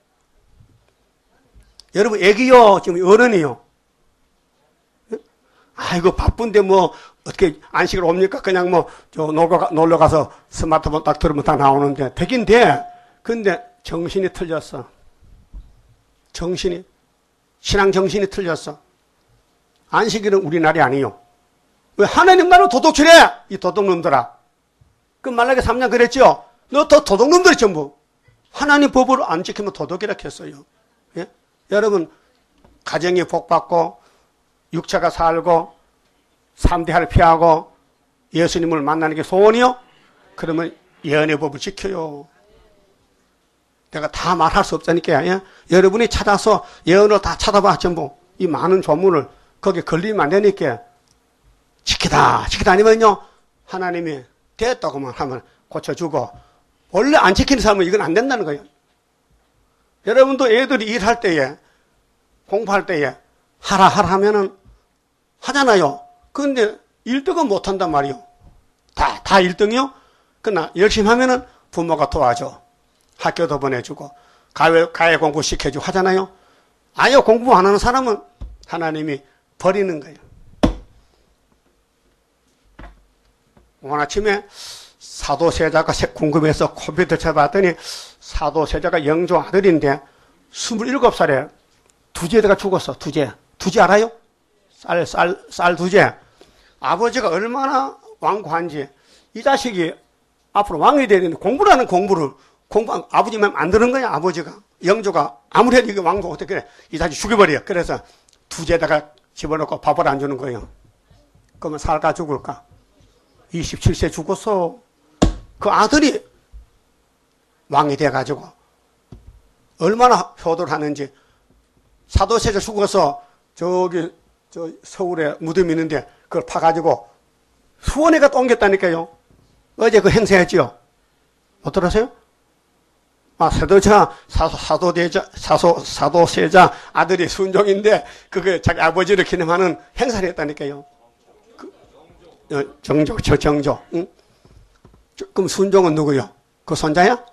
여러분, 애기요. 지금 어른이요. 예? 아이고, 바쁜데 뭐, 어떻게 안식을 옵니까? 그냥 뭐, 저, 놀러, 놀러 가서 스마트폰 딱 들으면 다 나오는데, 되긴 돼. 근데 정신이 틀렸어. 정신이. 신앙 정신이 틀렸어. 안식일은 우리 날이 아니요. 왜 하나님 나라를 도둑질해! 이 도둑놈들아. 그 말라기 삼 장 그랬죠? 너 더 도둑놈들이 전부. 하나님 법을 안 지키면 도둑이라 했어요. 예? 여러분, 가정이 복받고, 육체가 살고, 삼대할 피하고 예수님을 만나는 게 소원이요? 그러면 예언의 법을 지켜요. 내가 다 말할 수 없다니까. 예? 여러분이 찾아서 예언을 다 찾아봐. 전부 이 많은 조문을 거기에 걸리면 안 되니까 지키다 지키다 아니면요 하나님이 됐다고만 하면 고쳐주고, 원래 안 지키는 사람은 이건 안 된다는 거예요. 여러분도 애들이 일할 때에 공부할 때에 하라 하라 하면은 하잖아요. 그런데 일 등은 못한단 말이요. 다, 다 일 등이요? 그러나 열심히 하면은 부모가 도와줘. 학교도 보내주고, 가외, 가외 공부 시켜주고 하잖아요. 아예 공부 안 하는 사람은 하나님이 버리는 거예요. 오늘 아침에 사도세자가 궁금해서 컴퓨터 쳐봤더니 사도세자가 영조 아들인데 스물일곱 살에 두제가 죽었어. 두제. 두제 알아요? 쌀, 쌀, 쌀 두제. 아버지가 얼마나 완고한지, 이 자식이 앞으로 왕이 되는데 공부라는 공부를, 공부, 아버지만 안 드는 거야, 아버지가. 영조가 아무래도 이게 왕도 어떻게 그래. 이 자식 죽여버려. 그래서 두제에다가 집어넣고 밥을 안 주는 거예요. 그러면 살까 죽을까? 이십칠 세 죽었어. 그 아들이 왕이 돼가지고 얼마나 효도를 하는지. 사도세자 죽어서 저기 저 서울에 무덤이 있는데 그걸 파가지고 수원에 가서 옮겼다니까요. 어제 그 행사했지요. 못 들었어요? 아, 세도자, 사도, 사도대자, 사소, 사도세자 아들이 순종인데 그게 자기 아버지를 기념하는 행사를 했다니까요. 그, 어, 정조, 저 정조. 응? 저, 그럼 순종은 누구요? 그 손자야?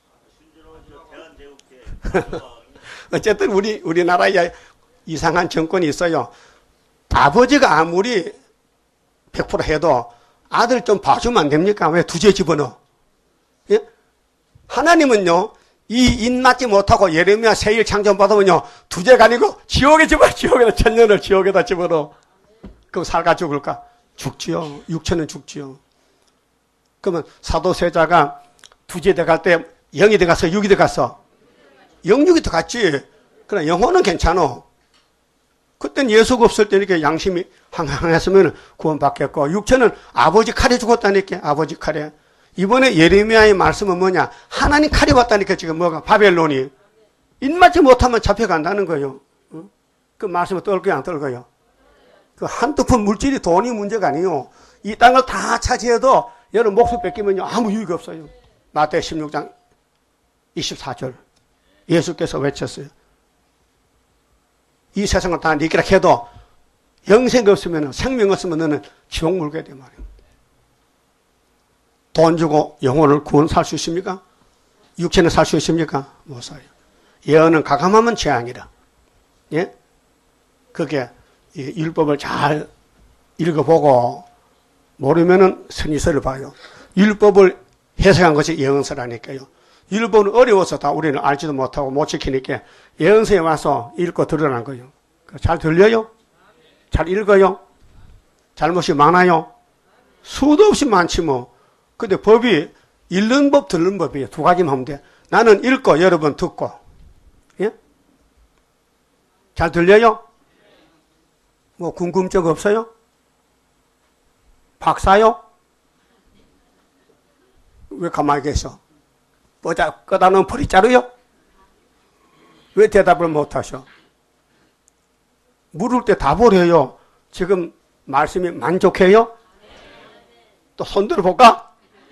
어쨌든 우리, 우리나라에 이상한 정권이 있어요. 아버지가 아무리 백 퍼센트 해도 아들 좀 봐주면 안 됩니까? 왜 두제 집어넣어? 예? 하나님은요, 이 인맞지 못하고 예레미야 세일 창조받으면요, 두제가 아니고 지옥에 집어, 지옥에다, 천년을 지옥에다 집어넣어. 그럼 살까 죽을까? 죽지요. 육체는 죽지요. 그러면 사도세자가 두제 돼갈 때 영이 돼갔어? 육이 돼갔어? 영육이 돼갔지. 그러나 영혼은 괜찮아. 그땐 예수가 없을 때 이렇게 양심이 항항했으면 구원받겠고, 육체는 아버지 칼에 죽었다니까, 아버지 칼에. 이번에 예레미야의 말씀은 뭐냐? 하나님 칼이 왔다니까, 지금 뭐가? 바벨론이. 입맞지 못하면 잡혀간다는 거예요. 그 말씀을 떨고요, 안 떨고요? 그 한두 푼 물질이 돈이 문제가 아니에요. 이 땅을 다 차지해도 여러분 목숨 뺏기면요, 아무 유익이 없어요. 마태 십육 장 이십사 절. 예수께서 외쳤어요. 이 세상을 다 니기라 해도 영생이 없으면, 생명 없으면 너는 지옥 물게 돼 말이에요. 돈 주고 영혼을 구원 살 수 있습니까? 육체는 살 수 있습니까? 못 사요. 예언은 가감하면 재앙이라. 예? 그게 율법을 잘 읽어보고 모르면은 선지서를 봐요. 율법을 해석한 것이 예언서라니까요. 율법은 어려워서 다 우리는 알지도 못하고 못 지키니까 예언서에 와서 읽고 들으라는 거예요. 잘 들려요? 잘 읽어요? 잘못이 많아요? 수도 없이 많지 뭐. 근데 법이 읽는 법, 듣는 법이에요. 두 가지만 하면 돼. 나는 읽고 여러분 듣고. 예? 잘 들려요? 뭐 궁금증 없어요? 박사요? 왜 가만히 계셔? 뻗아, 꺼다놓은 풀이 자루요? 왜 대답을 못하셔? 물을 때 답을 해요. 지금 말씀이 만족해요? 또 손 들어볼까?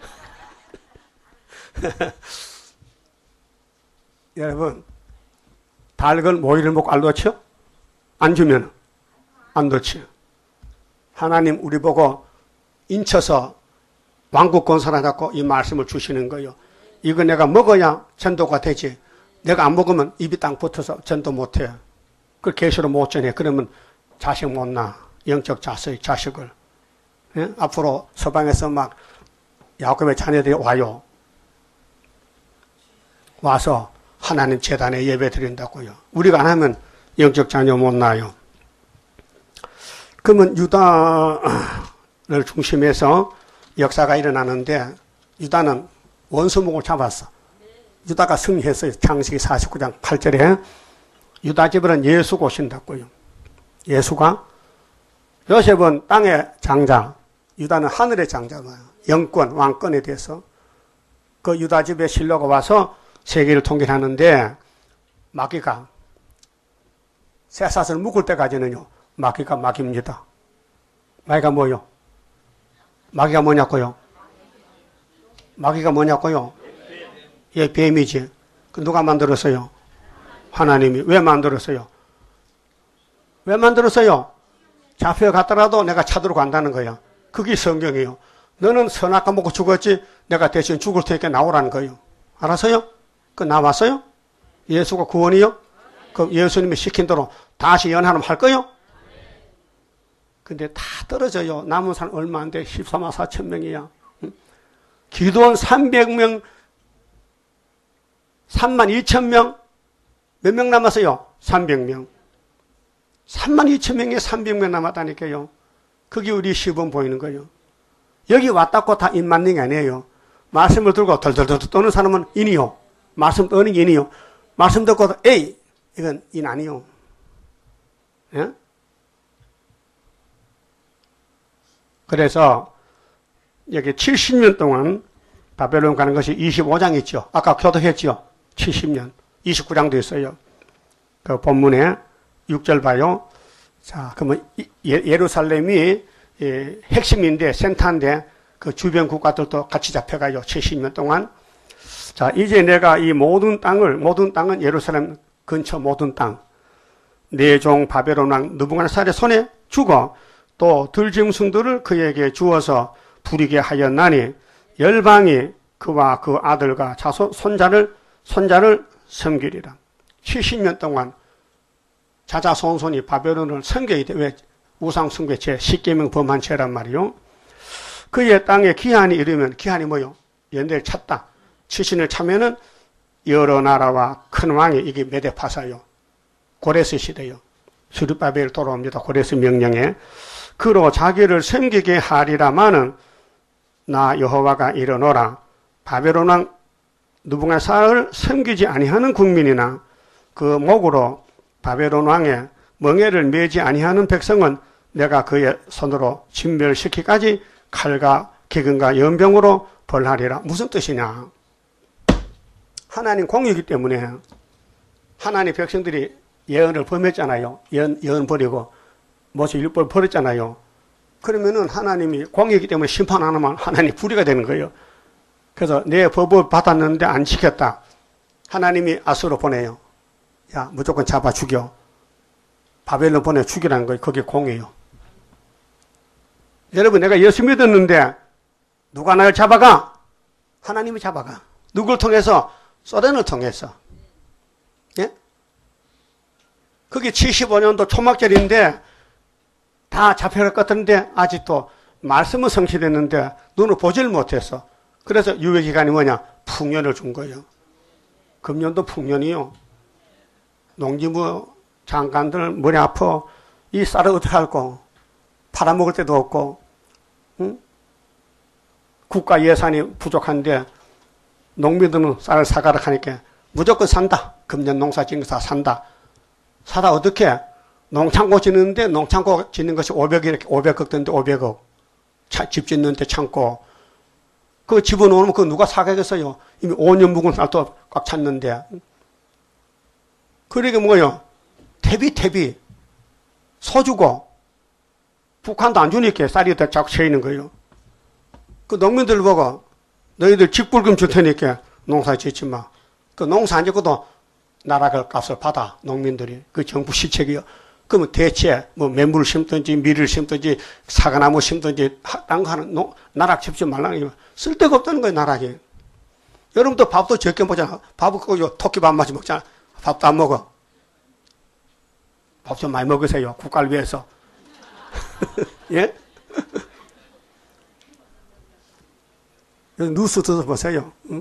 여러분, 닭은 모이를 먹고 알 놓죠? 안 주면 안 놓죠. 하나님 우리 보고 인쳐서 왕국 건설하자고 이 말씀을 주시는 거예요. 이거 내가 먹어야 전도가 되지. 내가 안 먹으면 입이 땅 붙어서 전도 못해. 그걸 계시로 못 전해. 그러면 자식 못 낳아. 영적 자식, 자식을. 예? 앞으로 서방에서 막 야곱의 자녀들이 와요. 와서 하나님 제단에 예배 드린다고요. 우리가 안 하면 영적 자녀 못 낳아요. 그러면 유다를 중심해서 역사가 일어나는데 유다는 원수목을 잡았어. 유다가 승리했어요. 창세기 사십구 장 팔 절에 유다 집에는 예수가 오신다고요. 예수가 요셉은 땅의 장자, 유다는 하늘의 장자예요. 영권, 왕권에 대해서 그 유다 집에 실로가 와서 세계를 통일하는데 마귀가 쇠사슬 묶을 때까지는요. 마귀가 마귀입니다. 마귀가 뭐요? 마귀가 뭐냐고요? 마귀가 뭐냐고요? 예, 뱀이지. 그 누가 만들었어요? 하나님이. 왜 만들었어요? 왜 만들었어요? 잡혀갔더라도 내가 찾으러 간다는 거야. 그게 성경이에요. 너는 선악과 먹고 죽었지 내가 대신 죽을 테니까 나오라는 거예요. 알았어요? 그 나왔어요? 예수가 구원이요? 그 예수님이 시킨 대로 다시 연하름 할 거요? 근데 다 떨어져요. 남은 사람 얼마 안 돼. 십사만 사천 명이야. 응? 기도원 삼백 명, 삼만 이천 명, 몇 명 남았어요? 삼백 명. 삼만 이천 명에 삼백 명 남았다니까요. 그게 우리 시범 보이는 거예요. 여기 왔다고 다 인 맞는 게 아니에요. 말씀을 들고 덜덜덜 떠는 사람은 인이요. 말씀 떠는 게 인이요. 말씀 듣고 에이 이건 인 아니요. 예? 그래서 여기 칠십 년 동안 바벨론 가는 것이 이십오 장 있죠. 아까 교독했죠. 칠십 년. 이십구 장도 있어요. 그 본문에 육 절 봐요. 자, 그러면 예루살렘이 예, 핵심인데 센터인데 그 주변 국가들도 같이 잡혀가요. 칠십 년 동안. 자, 이제 내가 이 모든 땅을, 모든 땅은 예루살렘 근처 모든 땅, 내 종 바벨론 왕 느부갓네살의 손에 주고 또 들짐승들을 그에게 주어서 부리게 하였나니 열방이 그와 그 아들과 자손 손자를 손자를 섬기리라. 칠십 년 동안 자자손손이 바벨론을 섬겨야 돼. 왜? 우상 숭배 죄, 십계명 범한 죄란 말이요. 그의 땅에 기한이 이르면 기한이 뭐요? 연대를 찾다. 치신을 차면은 여러 나라와 큰 왕이 이게 메데파사요. 고레스 시대요. 수르바벨 돌아옵니다. 고레스 명령에. 그로 자기를 섬기게 하리라마는 나 여호와가 이르노라. 바벨론 왕 느부갓네살을 섬기지 아니하는 국민이나 그 목으로 바벨론 왕의 멍에를 매지 아니하는 백성은 내가 그의 손으로 진멸시키기까지 칼과 기근과 연병으로 벌하리라. 무슨 뜻이냐? 하나님 공유이기 때문에 하나님 백성들이 예언을 범했잖아요. 예언, 예언 버리고 모세 율법을 버렸잖아요. 그러면은 하나님이 공유이기 때문에 심판 안 하면 하나님 불의가 되는 거예요. 그래서 내 법을 받았는데 안 지켰다. 하나님이 아수로 보내요. 야, 무조건 잡아 죽여. 바벨론 보내 죽이라는 거예요. 그게 공이에요. 여러분, 내가 예수 믿었는데 누가 나를 잡아가? 하나님이 잡아가. 누굴 통해서? 소련을 통해서. 예? 그게 칠십오 년도 초막절인데 다 잡혀갈 것 같은데 아직도 말씀은 성취됐는데 눈을 보질 못했어. 그래서 유효기간이 뭐냐? 풍년을 준 거예요. 금년도 풍년이요. 농지부 장관들 머리 아파. 이 쌀을 어떻게 할고? 팔아먹을 데도 없고, 응? 국가 예산이 부족한데 농민들은 쌀을 사가라 하니까 무조건 산다. 금년 농사 짓는 거 다 산다. 사다 어떻게? 농창고 짓는데 농창고 짓는 것이 오백억 이렇게 오백억 든데 오백억. 차, 집 짓는데 창고. 그거 집어넣으면 그거 누가 사가겠어요? 이미 오 년 묵은 쌀도 꽉 찼는데. 그러게 뭐요? 태비, 태비. 서주고. 북한도 안 주니까 쌀이 더 자꾸 채이는 거예요. 그 농민들 보고 너희들 직불금 줄 테니까 농사 짓지 마. 그 농사 안 짓고도 나라 값을 받아, 농민들이. 그 정부 시책이요. 그러면 대체 뭐 맹물을 심든지 밀을 심든지 사과나무 심든지 딴 거 하는 농, 나락 집지 말라는 게 쓸데가 없다는 거예요, 나락이. 여러분도 밥도 적게 먹잖아. 밥을 그 토끼 밥맛이 먹잖아. 밥도 안 먹어. 밥 좀 많이 먹으세요, 국가를 위해서. 예? 뉴스 들어보세요. 응?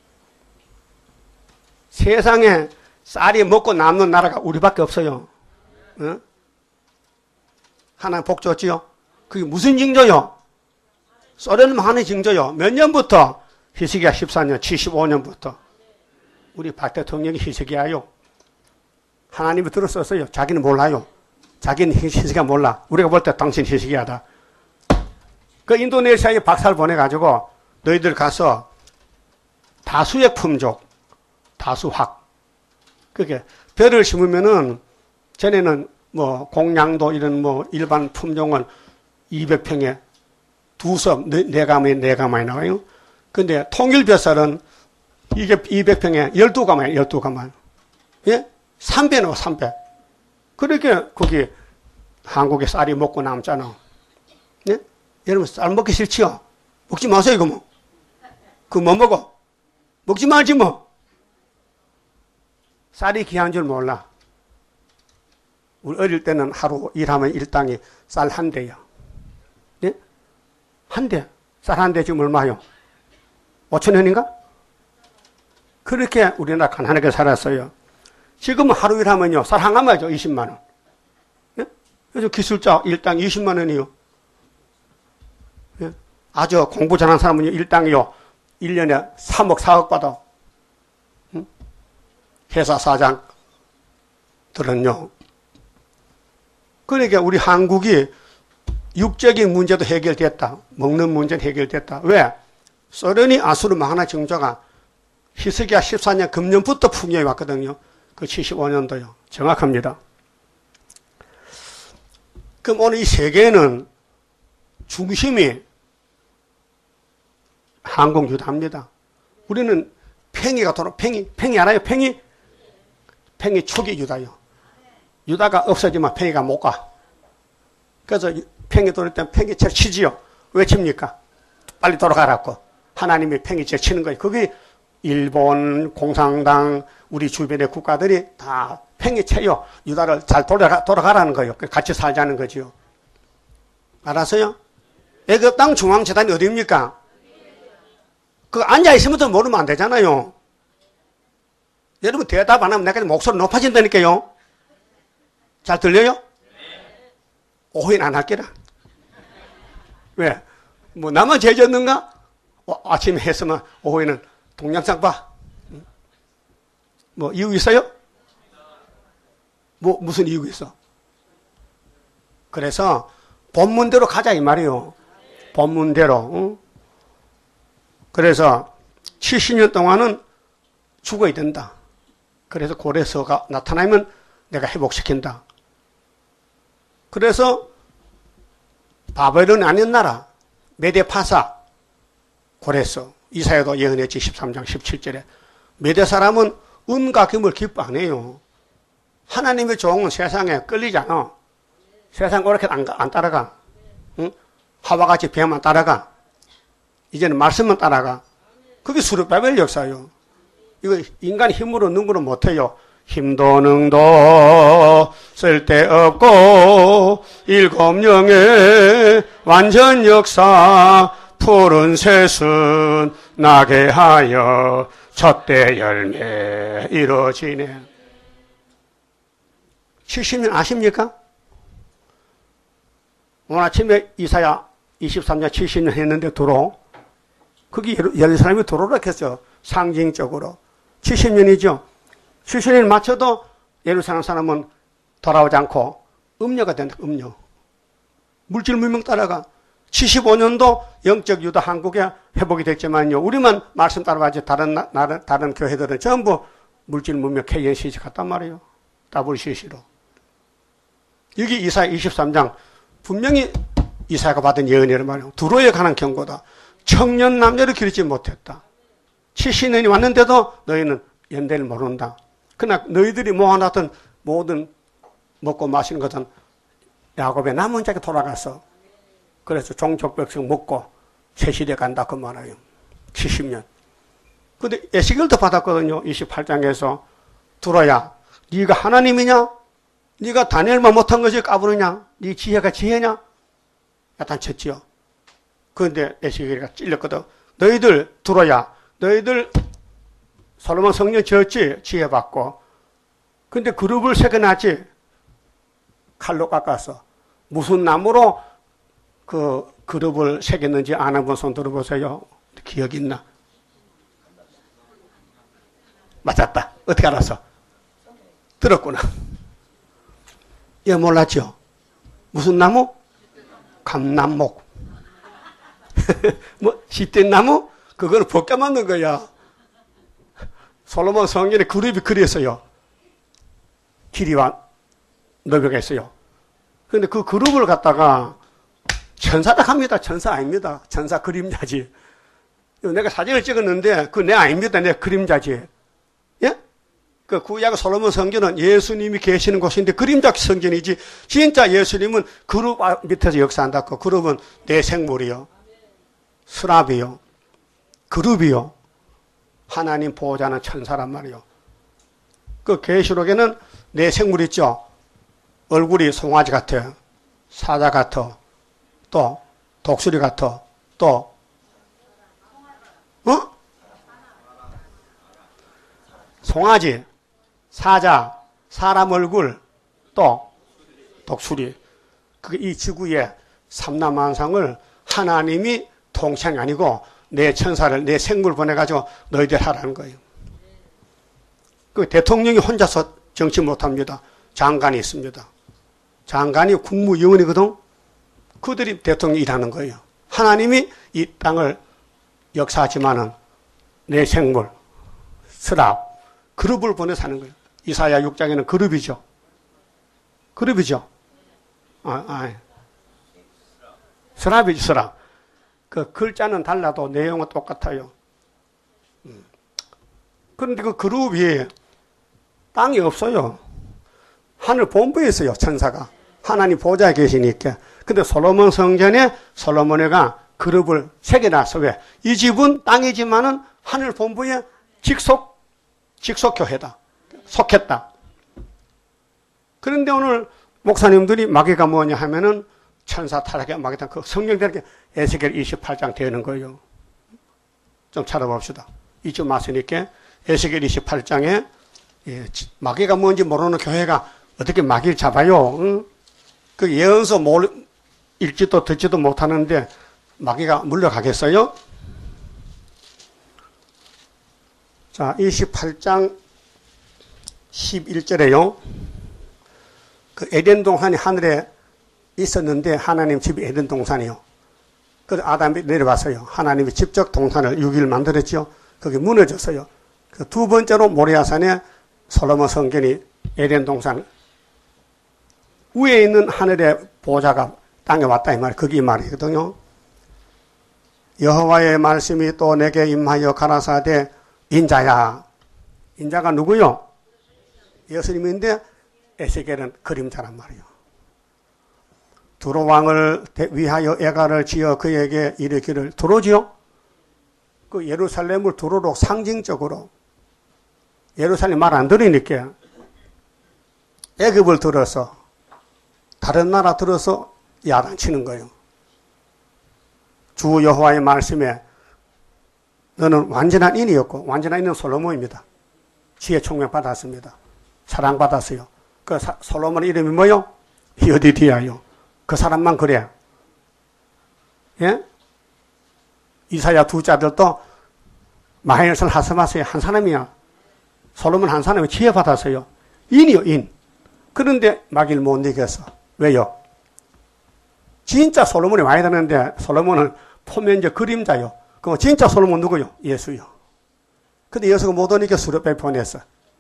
세상에 쌀이 먹고 남는 나라가 우리밖에 없어요. 응? 하나님 복 줬지요? 그게 무슨 징조요? 소련만 하는 징조요. 몇 년부터? 히스기야 십사 년, 칠십오 년부터. 우리 박 대통령이 히스기야요. 하나님이 들었었어요. 자기는 몰라요. 자기는 히스기야 몰라. 우리가 볼 때 당신 히스기야다. 그 인도네시아에 박사를 보내가지고 너희들 가서 다수의 품종, 다수학. 그게 벼를 심으면은 전에는 뭐 공양도 이런 뭐 일반 품종은 이백 평에 두 섭, 네 가마에 네 가마에 나와요. 근데 통일벼쌀은 이게 이백 평에 열두 가마에 열두 가마. 예? 삼 배 나와, 삼 배. 그렇게 거기 한국에 쌀이 먹고 남잖아. 예? 여러분 쌀 먹기 싫지요? 먹지 마세요, 이거 뭐. 그거 뭐 먹어? 먹지 말지 뭐. 쌀이 귀한 줄 몰라. 우리 어릴 때는 하루 일하면 일당이 쌀 한 대야. 예? 한 대. 쌀 한 대 지금 얼마요? 오천 원인가? 그렇게 우리나라 가난하게 살았어요. 지금은 하루 일하면요, 쌀 한 가마죠, 이십만 원. 예? 그래서 기술자 일당 이십만 원이요. 예? 아주 공부 잘하는 사람은요, 일당이요, 일 년에 삼억, 사억 받아. 응? 회사 사장들은요. 그러니까 우리 한국이 육적인 문제도 해결됐다. 먹는 문제는 해결됐다. 왜? 소련이 아수르 망하는 징조가 히스기야 십사 년 금년부터 풍요해 왔거든요. 그 칠십오 년도요. 정확합니다. 그럼 오늘 이 세계는 중심이 한국 유다입니다. 우리는 팽이가 돌아, 팽이, 팽이 알아요? 팽이? 팽이 축이 유다요. 유다가 없어지면 팽이가 못 가. 그래서 팽이 돌을 때 팽이채 치지요. 왜 칩니까? 빨리 돌아가라고. 하나님이 팽이채 치는 거예요. 그게 일본, 공산당, 우리 주변의 국가들이 다 팽이채요. 유다를 잘 돌아가, 돌아가라는 거예요. 같이 살자는 거지요. 알았어요? 애굽 땅 중앙재단이 어디입니까? 그 앉아있으면서 모르면 안 되잖아요. 여러분 대답 안 하면 내가 목소리 높아진다니까요. 잘 들려요? 오해는 안 할게라. 왜? 뭐 나만 죄 졌는가? 어, 아침에 했으면 오후에는 동영상 봐. 뭐 이유 있어요? 뭐 무슨 이유가 있어? 그래서 본문대로 가자 이 말이에요. 본문대로. 응? 그래서 칠십 년 동안은 죽어야 된다. 그래서 고레서가 나타나면 내가 회복시킨다. 그래서 바벨론이 아닌 나라 메데파사 고레서 이사야도 예언했지. 십삼 장 십칠 절에 메데 사람은 은과 금을 기뻐 안 해요. 하나님의 종은 세상에 끌리잖아. 세상 그렇게 안, 안 따라가. 응? 하와같이 배만 따라가. 이제는 말씀만 따라가. 그게 수르바벨 역사요. 이거 인간 힘으로 능으로 못해요. 힘도 능도 쓸데없고 일곱 영의 완전 역사 푸른 새순 나게 하여 첫대 열매 이루어지네. 칠십 년 아십니까? 오늘 아침에 이사야 이십삼 장 칠십 년 했는데 도로 그게 예루살렘이 도로라 했어요. 상징적으로 칠십 년이죠. 칠십 년 맞춰도 예루살렘 사람은 돌아오지 않고 음녀가 된다. 음녀. 물질 문명 따라가. 칠십오 년도 영적 유다 한국에 회복이 됐지만요. 우리만 말씀 따라가지 다른 다른 다른 교회들은 전부 물질 문명 케이엔씨씨 갔단 말이에요. 더블유씨씨로. 여기 이사야 이십삼 장 분명히 이사야가 받은 예언이란 말이에요. 두로에 관한 경고다. 청년 남녀를 기르지 못했다. 칠십 년이 왔는데도 너희는 연대를 모른다. 그러나 너희들이 모아놨던 모든 먹고 마시는 것은 야곱의 남은 자에게 돌아가서 그래서 종족백성 먹고 새 시대 간다 그 말이에요. 칠십 년. 근데 에스겔도 받았거든요. 이십팔 장에서 두로야 네가 하나님이냐? 네가 다니엘만 못한 것이 까부르냐? 네 지혜가 지혜냐? 약간 쳤지요. 그런데 에스겔이가 찔렸거든. 너희들 두로야 너희들 솔로몬 성전 지었지? 지혜받고. 근데 그룹을 새겨놨지? 칼로 깎아서. 무슨 나무로 그 그룹을 새겼는지 아는 분 손 들어보세요. 기억 있나? 맞았다. 어떻게 알았어? 들었구나. 얘 몰랐죠? 무슨 나무? 감남목. 뭐 시댄나무? 그거는 벗겨 만든 거야. 솔로몬 성전에 그룹이 그렸어요. 길이와 너비가 있어요. 그런데 그 그룹을 갖다가 천사다 합니다. 천사 아닙니다. 천사 그림자지. 내가 사진을 찍었는데 그 내 아닙니다. 내 그림자지. 예? 그 구약 솔로몬 성전은 예수님이 계시는 곳인데 그림자 성전이지. 진짜 예수님은 그룹 밑에서 역사한다. 그 그룹은 내 생물이요. 스랍이요. 그룹이요. 하나님 보호자는 천사란 말이요. 그 계시록에는 내 생물 있죠. 얼굴이 송아지 같아. 사자 같아. 또 독수리 같아. 또 어? 송아지, 사자, 사람 얼굴, 또 독수리. 그 이 지구의 삼라만상을 하나님이 통칭이 아니고 내 천사를 내 생물 보내가지고 너희들 하라는 거예요. 그 대통령이 혼자서 정치 못합니다. 장관이 있습니다. 장관이 국무위원이거든. 그들이 대통령이 일하는 거예요. 하나님이 이 땅을 역사하지만은 내 생물, 스랍, 그룹을 보내 사는 거예요. 이사야 육 장에는 그룹이죠. 그룹이죠. 아, 아. 스랍이죠, 스랍. 그 글자는 달라도 내용은 똑같아요. 음. 그런데 그 그룹이 땅이 없어요. 하늘 본부에 있어요, 천사가. 하나님 보좌에 계시니까. 근데 솔로몬 성전에 솔로몬이가 그룹을 새겨놨어. 왜? 이 집은 땅이지만은 하늘 본부에 직속, 직속교회다. 속했다. 그런데 오늘 목사님들이 마귀가 뭐냐 하면은 천사 타락의 마귀다. 그 성경대로 에스겔 이십팔 장 되는 거예요. 좀 찾아봅시다. 이쯤 왔으니까 에스겔 이십팔 장에 예, 마귀가 뭔지 모르는 교회가 어떻게 마귀를 잡아요? 응? 그 예언서 몰, 읽지도 듣지도 못하는데 마귀가 물러가겠어요? 자, 이십팔 장 십일 절에요. 그 에덴 동산이 하늘에 있었는데 하나님 집이 에덴 동산이요. 그래서 아담이 내려왔어요. 하나님이 직접 동산을 육 일 만들었죠. 그게 무너졌어요. 그 두 번째로 모리아산에 솔로몬 성전이 에덴 동산 위에 있는 하늘의 보좌가 땅에 왔다 이 말, 그게 이 말이거든요. 여호와의 말씀이 또 내게 임하여 가라사대 인자야. 인자가 누구요? 예수님인데 에스겔은 그림자란 말이요. 두로 왕을 위하여 애가를 지어 그에게 이르기를 두로지요? 그 예루살렘을 두로로 상징적으로 예루살렘 말 안 들으니까 애굽을 들어서 다른 나라 들어서 야단치는 거예요. 주 여호와의 말씀에 너는 완전한 인이었고 완전한 인은 솔로몬입니다. 지혜 총명 받았습니다. 사랑받았어요. 그 사, 솔로몬 이름이 뭐요? 히어디디아요. 그 사람만 그래. 예? 이사야 두 자들도 마헬선 하스마스의 한 사람이야. 솔로몬 한 사람이 지혜 받았어요. 인이요, 인. 그런데 마귀를 못 이겼어. 왜요? 진짜 솔로몬이 와야 되는데 솔로몬은 포면적 그림자요. 그럼 진짜 솔로몬 누구요? 예수요. 근데 예수가 못 오니까 수렵에 보냈어.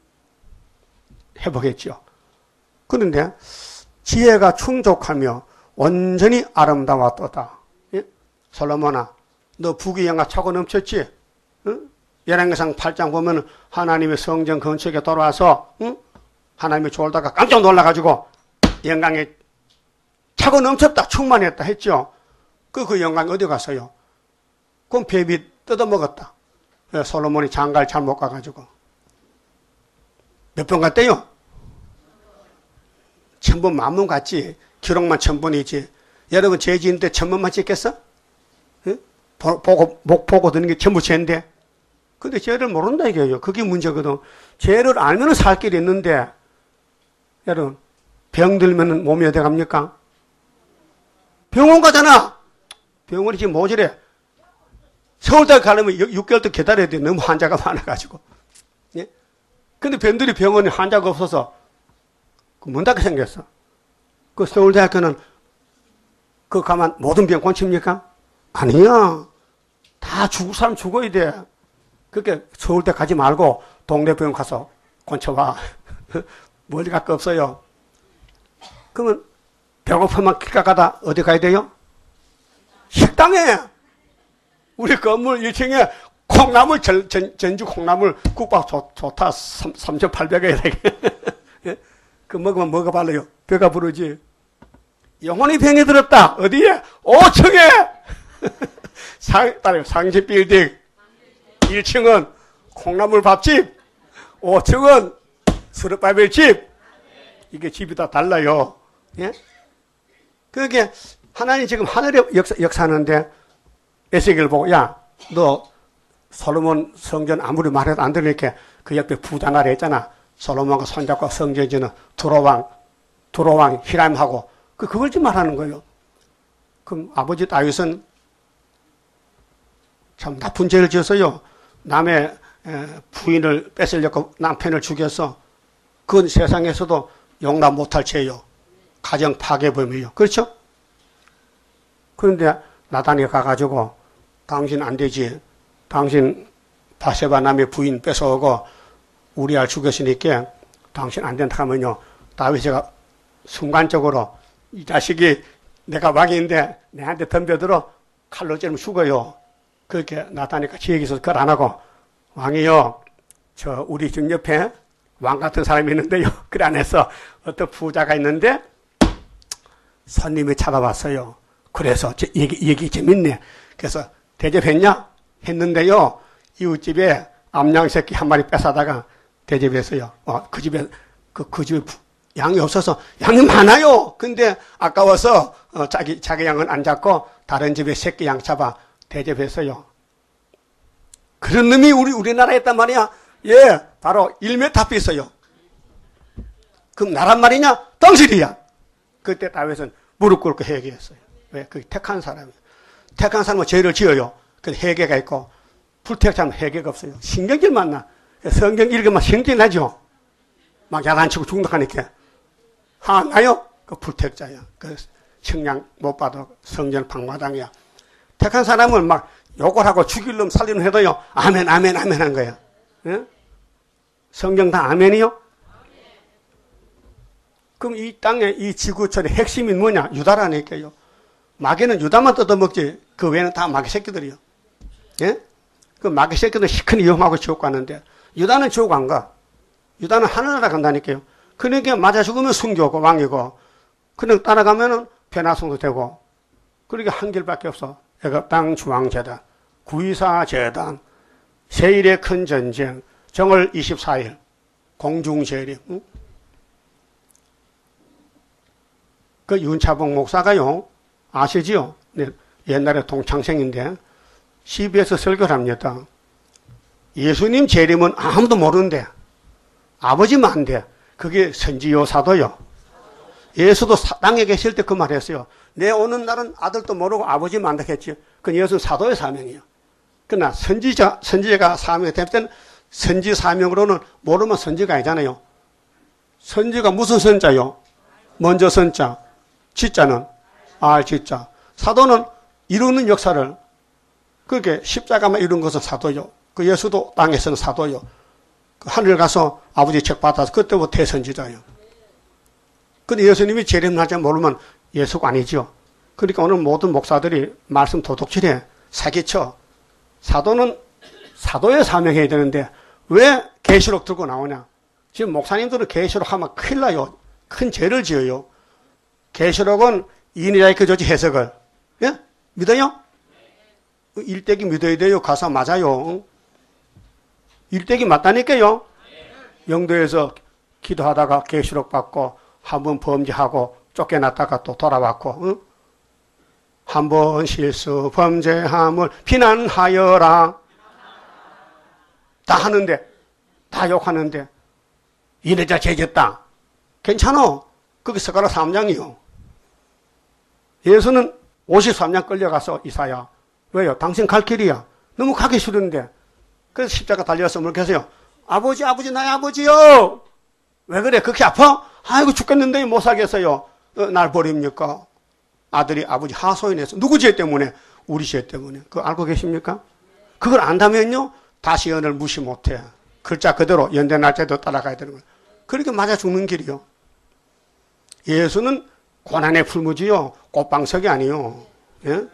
회복했죠. 그런데 지혜가 충족하며 온전히 아름다웠도다. 예? 솔로몬아, 너 부귀영화 차고 넘쳤지? 응? 열왕기상 팔 장 보면 하나님의 성전 건축에 돌아와서 응? 하나님이 졸다가 깜짝 놀라가지고 영광에 차고 넘쳤다, 충만했다 했죠. 그, 그 영광이 어디 갔어요? 그럼 뱀이 뜯어먹었다. 솔로몬이 장가를 잘못 가가지고. 몇 번 갔대요? 천번 만번 갔지. 기록만 천번이지. 여러분 죄 지은데 천번만 찍겠어? 응? 보고, 목 보고 드는 게 전부 죄인데. 근데 죄를 모른다 이게요. 그게 문제거든. 죄를 알면 살 길이 있는데, 여러분, 병 들면 몸이 어디 갑니까? 병원 가잖아! 병원이 지금 모질해. 서울대 가려면 육 개월 또 기다려야 돼. 너무 환자가 많아가지고. 예? 근데 뱀들이 병원에 환자가 없어서 문 닫게 생겼어. 그 서울대학교는 그 가면 모든 병 고칩니까? 아니야. 다 죽을 사람 죽어야 돼. 그렇게 서울대 가지 말고 동네 병원 가서 고쳐봐. 멀리 갈 거 없어요. 그러면 배고프면 길 가다 어디 가야 돼요? 식당에! 우리 건물 일 층에 콩나물, 전, 전, 전주 콩나물 국밥 좋, 좋다. 삼천팔백 원에. 그 먹으면 뭐가 발라요? 배가 부르지. 영혼이 병에 들었다. 어디에? 오 층에! 상, 따라요. 상지 빌딩. 일 층은 콩나물 밥집. 오 층은 수르바벨집. 이게 집이 다 달라요. 예? 그게 하나님 지금 하늘에 역사, 역사하는데 에스겔 보고, 야, 너 솔로몬 성전 아무리 말해도 안 들으니까 그 옆에 부단하라 했잖아. 솔로몬과 손잡고 성전 지는 두로왕, 두로왕 히람하고, 그, 그걸 좀 말하는 거예요. 그럼 아버지 다윗은 참 나쁜 죄를 지었어요. 남의 부인을 뺏으려고 남편을 죽여서 그건 세상에서도 용납 못할 죄예요. 가정 파괴범이에요. 그렇죠? 그런데 나단이 가가지고 당신 안 되지. 당신 바세바 남의 부인 뺏어오고 우리알 죽였으니까 당신 안 된다 하면요. 다윗이가 순간적으로 이 자식이 내가 왕인데 내한테 덤벼들어 칼로 찌르면 죽어요. 그렇게 나단이 같이 얘기해서 그걸 안 하고 왕이요. 저 우리 집 옆에 왕 같은 사람이 있는데요. 그래 안 해서 어떤 부자가 있는데 손님이 찾아왔어요. 그래서 얘기, 얘기 재밌네. 그래서 대접했냐? 했는데요. 이웃집에 암양새끼 한 마리 뺏어다가 대접했어요. 어, 그 집에, 그, 그 집에 양이 없어서 양이 많아요. 근데 아까워서 어, 자기, 자기 양은 안 잡고 다른 집에 새끼 양 잡아 대접했어요. 그런 놈이 우리, 우리나라에 있단 말이야. 예, 바로 일 미터 앞에 있어요. 그럼 나란 말이냐? 당신이야. 그때 다윗은 무릎 꿇고 회개했어요. 왜? 그게 택한 사람이에요. 택한 사람은 죄를 지어요. 그 회개가 있고, 불택자는 회개가 없어요. 신경질만 나. 성경 읽으면 신경질 나죠? 막 야단치고 중독하니까. 하나요? 그 불택자야. 그 청량 못 받아 성전 방마당이야. 택한 사람은 막 욕을 하고 죽일 놈 살리는 해도요. 아멘, 아멘, 아멘 한 거야. 예? 성경 다 아멘이요? 그럼 이 땅의 이 지구촌의 핵심이 뭐냐? 유다라니까요. 마귀는 유다만 뜯어먹지 그 외에는 다 마귀 새끼들이요. 예? 그 마귀 새끼들 시큰 위험하고 지옥 가는데 유다는 지옥 안 가. 유다는 하늘나라 간다니까요. 그러니까 맞아 죽으면 순교고 왕이고 그냥 따라가면은 변화성도 되고 그러니까 한 길밖에 없어. 애굽 땅 중앙재단, 구이사 재단, 세일의 큰 전쟁, 정월 이십사 일, 공중재림. 응? 그 윤차봉 목사가요. 아시지요? 네, 옛날에 동창생인데 씨비에스 설교를 합니다. 예수님 재림은 아무도 모르는데 아버지만 한데 그게 선지요 사도요. 예수도 땅에 계실 때 그 말 했어요. 내 오는 날은 아들도 모르고 아버지만 한다 했지. 그건 예수는 사도의 사명이에요. 그러나 선지자, 선지자가 사명이 될 때는 선지 사명으로는 모르면 선지가 아니잖아요. 선지가 무슨 선자요? 먼저 선자. 지자는 알 지자. 사도는 이루는 역사를 그렇게 십자가만 이룬 것은 사도요. 그 예수도 땅에서는 사도요. 그 하늘 가서 아버지 책 받아서 그때부터 대선지자요. 근데 예수님이 재림날짜 모르면 예수가 아니죠. 그러니까 오늘 모든 목사들이 말씀 도둑질해 사기쳐. 사도는 사도의 사명해야 되는데 왜 계시록 들고 나오냐? 지금 목사님들은 계시록 하면 큰일 나요. 큰 죄를 지어요. 계시록은 이니자이크 조지 해석을 예? 믿어요? 일대기 믿어야 돼요. 가사 맞아요. 일대기 맞다니까요. 영도에서 기도하다가 계시록 받고 한번 범죄하고 쫓겨났다가 또 돌아왔고 응? 한번 실수 범죄함을 비난하여라. 다 하는데 다 욕하는데 이래자 죄졌다. 괜찮아. 그게 스가랴 삼 장이요. 예수는 오십삼 년 끌려가서 이사야. 왜요? 당신 갈 길이야. 너무 가기 싫은데. 그래서 십자가 달려서 물겠어요. 아버지, 아버지, 나의 아버지요. 왜 그래? 그렇게 아파? 아이고 죽겠는데 못 살겠어요. 어, 날 버립니까? 아들이 아버지 하소연해서. 누구 죄 때문에? 우리 죄 때문에. 그거 알고 계십니까? 그걸 안다면요. 다시 연을 무시 못해. 글자 그대로 연대 날짜도 따라가야 되는 거예요. 그렇게 맞아 죽는 길이요. 예수는 고난의 풀무지요. 꽃방석이 아니요. 예?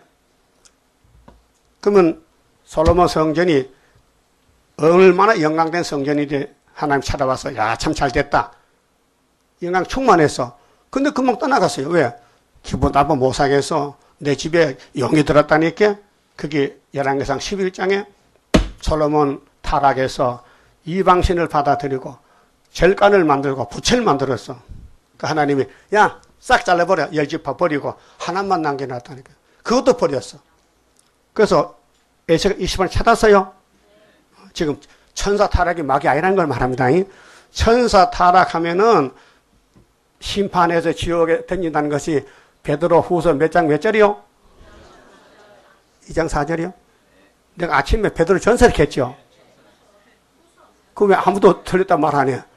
그러면 솔로몬 성전이 얼마나 영광된 성전인데 하나님 찾아와서 야, 참 잘 됐다. 영광 충만했어. 근데 금방 떠나갔어요. 왜? 기분 나빠 못 사겠어. 내 집에 영이 들었다니까. 그게 열왕기상 십일 장에 솔로몬 타락해서 이방신을 받아들이고 절간을 만들고 부채를 만들었어. 그 하나님이 야, 싹 잘라버려. 열 지파 버리고 하나만 남겨놨다니까. 그것도 버렸어. 그래서 에스가 이십을 찾았어요. 지금 천사 타락이 막이 아니라는 걸 말합니다. 천사 타락하면은 심판에서 지옥에 던진다는 것이 베드로 후서 몇 장 몇 절이요? 이 장 사 절이요? 내가 아침에 베드로 전서를 했죠. 그럼 왜 아무도 틀렸다 말 안 해?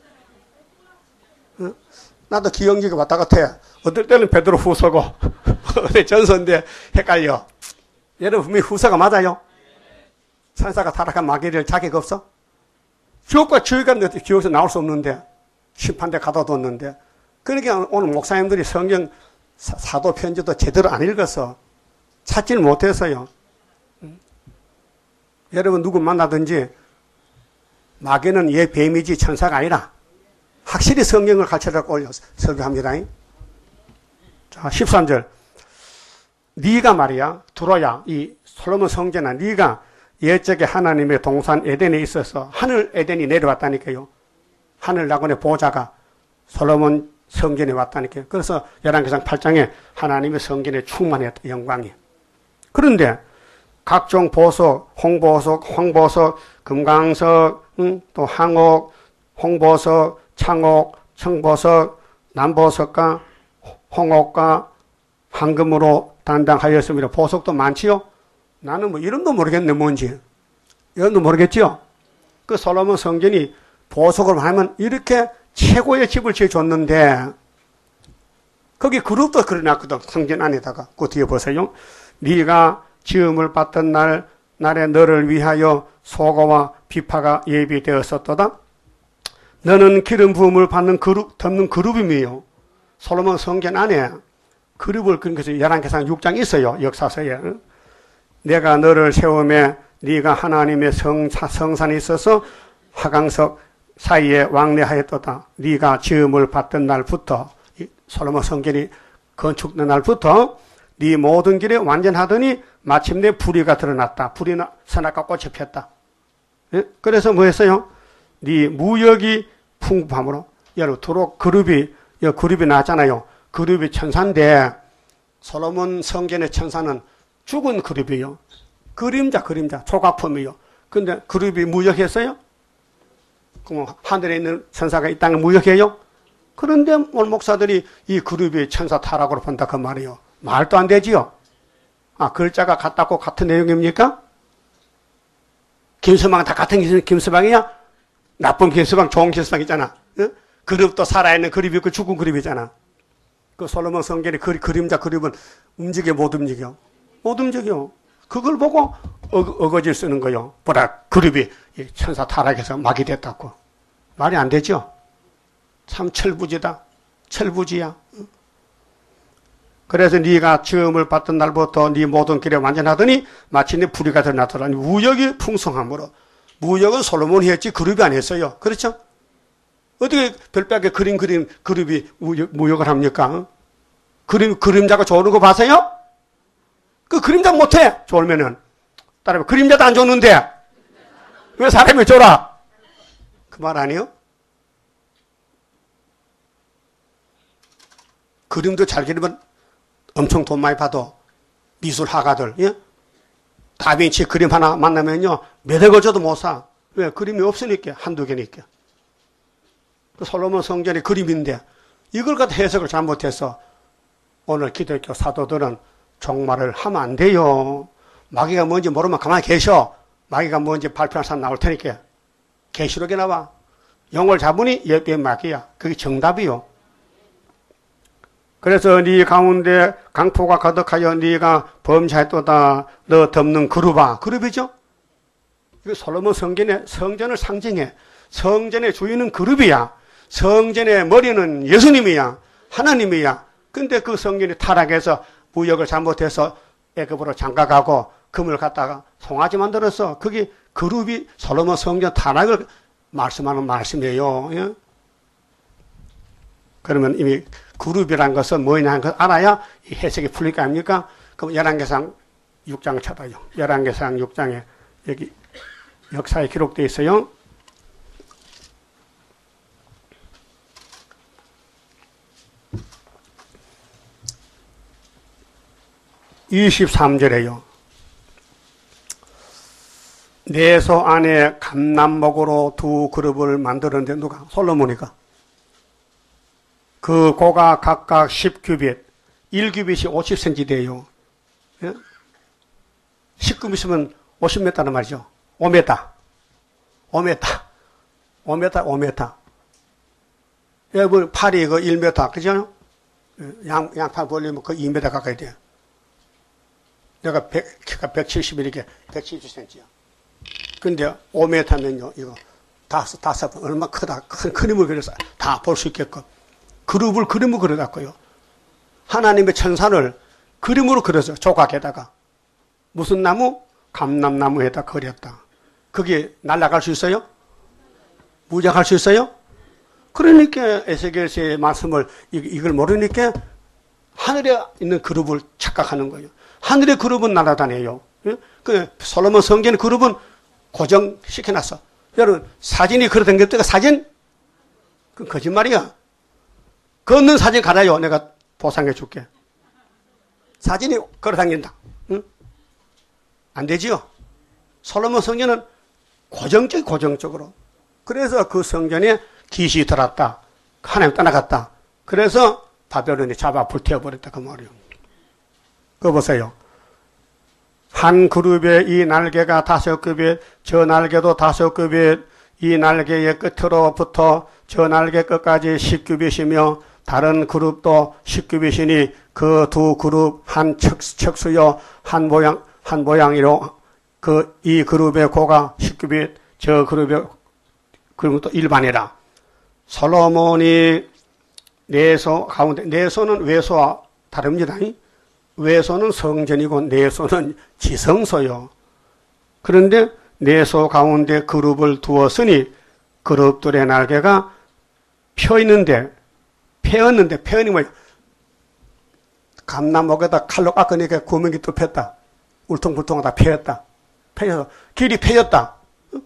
어? 나도 기억력이 왔다 같아. 어떨 때는 베드로 후서고 어때 전서인데 헷갈려. 여러분 분명히 후서가 맞아요? 천사가 타락한 마귀를 자격 없어? 지옥과 지옥에 갔는데 지옥에서 나올 수 없는데 심판대 가둬뒀는데 그러니까 오늘 목사님들이 성경 사도 편지도 제대로 안 읽어서 찾지를 못해서요. 음. 여러분 누구 만나든지 마귀는 얘 뱀이지 천사가 아니라 확실히 성경을 가르쳐라고 설교합니다. 자, 십삼 절. 네가 말이야, 두로야, 이 솔로몬 성전아, 네가 옛적에 하나님의 동산 에덴에 있어서 하늘 에덴이 내려왔다니까요. 하늘 낙원의 보좌가 솔로몬 성전에 왔다니까요. 그래서 열왕기상 팔 장에 하나님의 성전에 충만했다, 영광이. 그런데 각종 보석, 홍보석, 황보석, 금강석, 응? 또 항옥, 홍보석, 창옥, 청보석, 남보석과 홍옥과 황금으로 단단하였습니다. 보석도 많지요? 나는 뭐 이름도 모르겠네, 뭔지. 이름도 모르겠지요? 그 솔로몬 성전이 보석으로 하면 이렇게 최고의 집을 지어줬는데, 거기 그룹도 그려놨거든, 성전 안에다가. 그 뒤에 보세요. 네가 지음을 받던 날, 날에 너를 위하여 소고와 비파가 예비되었었도다. 너는 기름 부음을 받는 그룹, 덮는 그룹임이요. 솔로몬 성전 안에 그룹을 그린 것이 열왕기상 육 장이 있어요, 역사서에. 내가 너를 세우매 네가 하나님의 성, 성산에 있어서 화강석 사이에 왕래하였도다. 네가 지음을 받던 날부터, 솔로몬 성전이 건축된 날부터 네 모든 길에 완전하더니 마침내 불의가 드러났다. 불이 선악과 꽃이 폈다. 예? 그래서 뭐 했어요? 네 무역이 풍부함으로. 여러분, 두로 그룹이, 그룹이 나왔잖아요. 그룹이 천사인데, 솔로몬 성전의 천사는 죽은 그룹이에요. 그림자, 그림자, 조각품이요. 근데 그룹이 무역했어요? 그럼 하늘에 있는 천사가 이 땅을 무역해요? 그런데 오늘 목사들이 이 그룹이 천사 타락으로 본다 그 말이에요. 말도 안 되지요? 아, 글자가 같다고 같은 내용입니까? 김서방은 다 같은 김서방이야? 나쁜 김서방, 좋은 김서방 있잖아. 응? 그룹도 살아있는 그룹이 있고 죽은 그룹이잖아. 그 솔로몬 성전의 그, 그림자 그룹은 움직여 못 움직여? 못 움직여. 그걸 보고 어, 어거지를 쓰는 거요. 보라, 그룹이 천사 타락해서 막이 됐다고. 말이 안 되죠? 참 철부지다. 철부지야. 그래서 네가 지음을 받던 날부터 네 모든 길에 완전하더니 마침내 불의가 드러나더라. 무역이 풍성함으로. 무역은 솔로몬이 했지 그룹이 안 했어요. 그렇죠? 어떻게 별밖에 그림 그림 그룹이 무역, 무역을 합니까? 그림 그림자가 좋은 거 봐서요? 그 그림자 못해. 좋으면은 따라하면 그림자도 안 좋는데 왜 사람이 좋아? 그 말 아니요? 그림도 잘 그리면 엄청 돈 많이 받아. 미술 화가들, 예? 다빈치 그림 하나 만나면요, 몇억을 줘도 못 사. 왜? 그림이 없으니까, 한두 개니까. 그 솔로몬 성전의 그림인데, 이걸 갖다 해석을 잘못해서, 오늘 기독교 사도들은 종말을 하면 안 돼요. 마귀가 뭔지 모르면 가만히 계셔. 마귀가 뭔지 발표한 사람 나올 테니까. 계시록에 나와. 영을 잡으니 예비의 마귀야. 그게 정답이요. 그래서 네 가운데 강포가 가득하여 네가 범죄했도다. 너 덮는 그룹아. 그룹이죠? 이거 솔로몬 성전의 성전을 상징해. 성전의 주인은 그룹이야. 성전의 머리는 예수님이야. 하나님이야. 근데 그 성전이 타락해서 무역을 잘못해서 애굽으로 장가가고 금을 갖다가 송아지 만들었어. 그게 그룹이 솔로몬 성전 타락을 말씀하는 말씀이에요. 예? 그러면 이미 그룹이란 것은 뭐냐 하는 걸 알아야 이 해석이 풀릴 거 아닙니까? 그럼 열왕기상 육 장을 찾아요. 열왕기상 육 장에 여기 역사에 기록되어 있어요. 이십삼 절에요. 내소 안에 감남목으로 두 그룹을 만들었는데 누가? 솔로몬이가. 그 고가 각각 십 규빗, 일 규빗이 오십 센티미터 돼요. 예? 십 규빗이면 오십 미터란 말이죠. 오 미터. 오 미터. 오 미터, 오 미터. 여러분, 팔이 그 일 미터, 그죠? 양, 양팔 벌리면 그 이 미터 가까이 돼요. 내가 백, 키가 백칠십 이렇게, 백칠십 센티미터야. 근데 오 미터면요, 이거, 다섯, 다섯 번, 얼마 크다. 큰 그림을 그려서 다 볼 수 있게끔. 그룹을 그림으로 그려놨고요. 하나님의 천사를 그림으로 그려서 조각에다가 무슨 나무? 감람나무에다 그렸다. 그게 날아갈 수 있어요? 무작할 수 있어요? 그러니까 에스겔서의 말씀을 이걸 모르니까 하늘에 있는 그룹을 착각하는 거예요. 하늘의 그룹은 날아다녀요. 그 솔로몬 성전 그룹은 고정시켜놨어. 여러분 사진이 걸어다닐 때가 사진? 그건 거짓말이야. 걷는 사진 갈아요. 내가 보상해 줄게. 사진이 걸어다닌다. 응? 안 되지요. 솔로몬 성전은 고정적 고정적으로. 그래서 그 성전에 기시 들었다. 하나님 떠나갔다. 그래서 바벨론이 잡아 불태워버렸다 그 말이요. 그거 보세요. 한 그룹의 이 날개가 다섯 급에 저 날개도 다섯 급에 이 날개의 끝으로부터 저 날개 끝까지 십 규빗이며 다른 그룹도 십 규빗이니 그 두 그룹 한 척, 척수요 한 모양 한 모양이로 그 이 그룹의 고가 십 규빗 저 그룹의 그룹도 일반이라. 솔로몬이 내소 가운데 내소는 외소와 다릅니다. 외소는 성전이고 내소는 지성소요. 그런데 내소 가운데 그룹을 두었으니 그룹들의 날개가 펴 있는데 펴었는데 펴니 뭐야? 감나목에다 칼로 깎으니까 구멍이 또 폈다. 울퉁불퉁하다 펴였다. 펴서 길이 펴였다.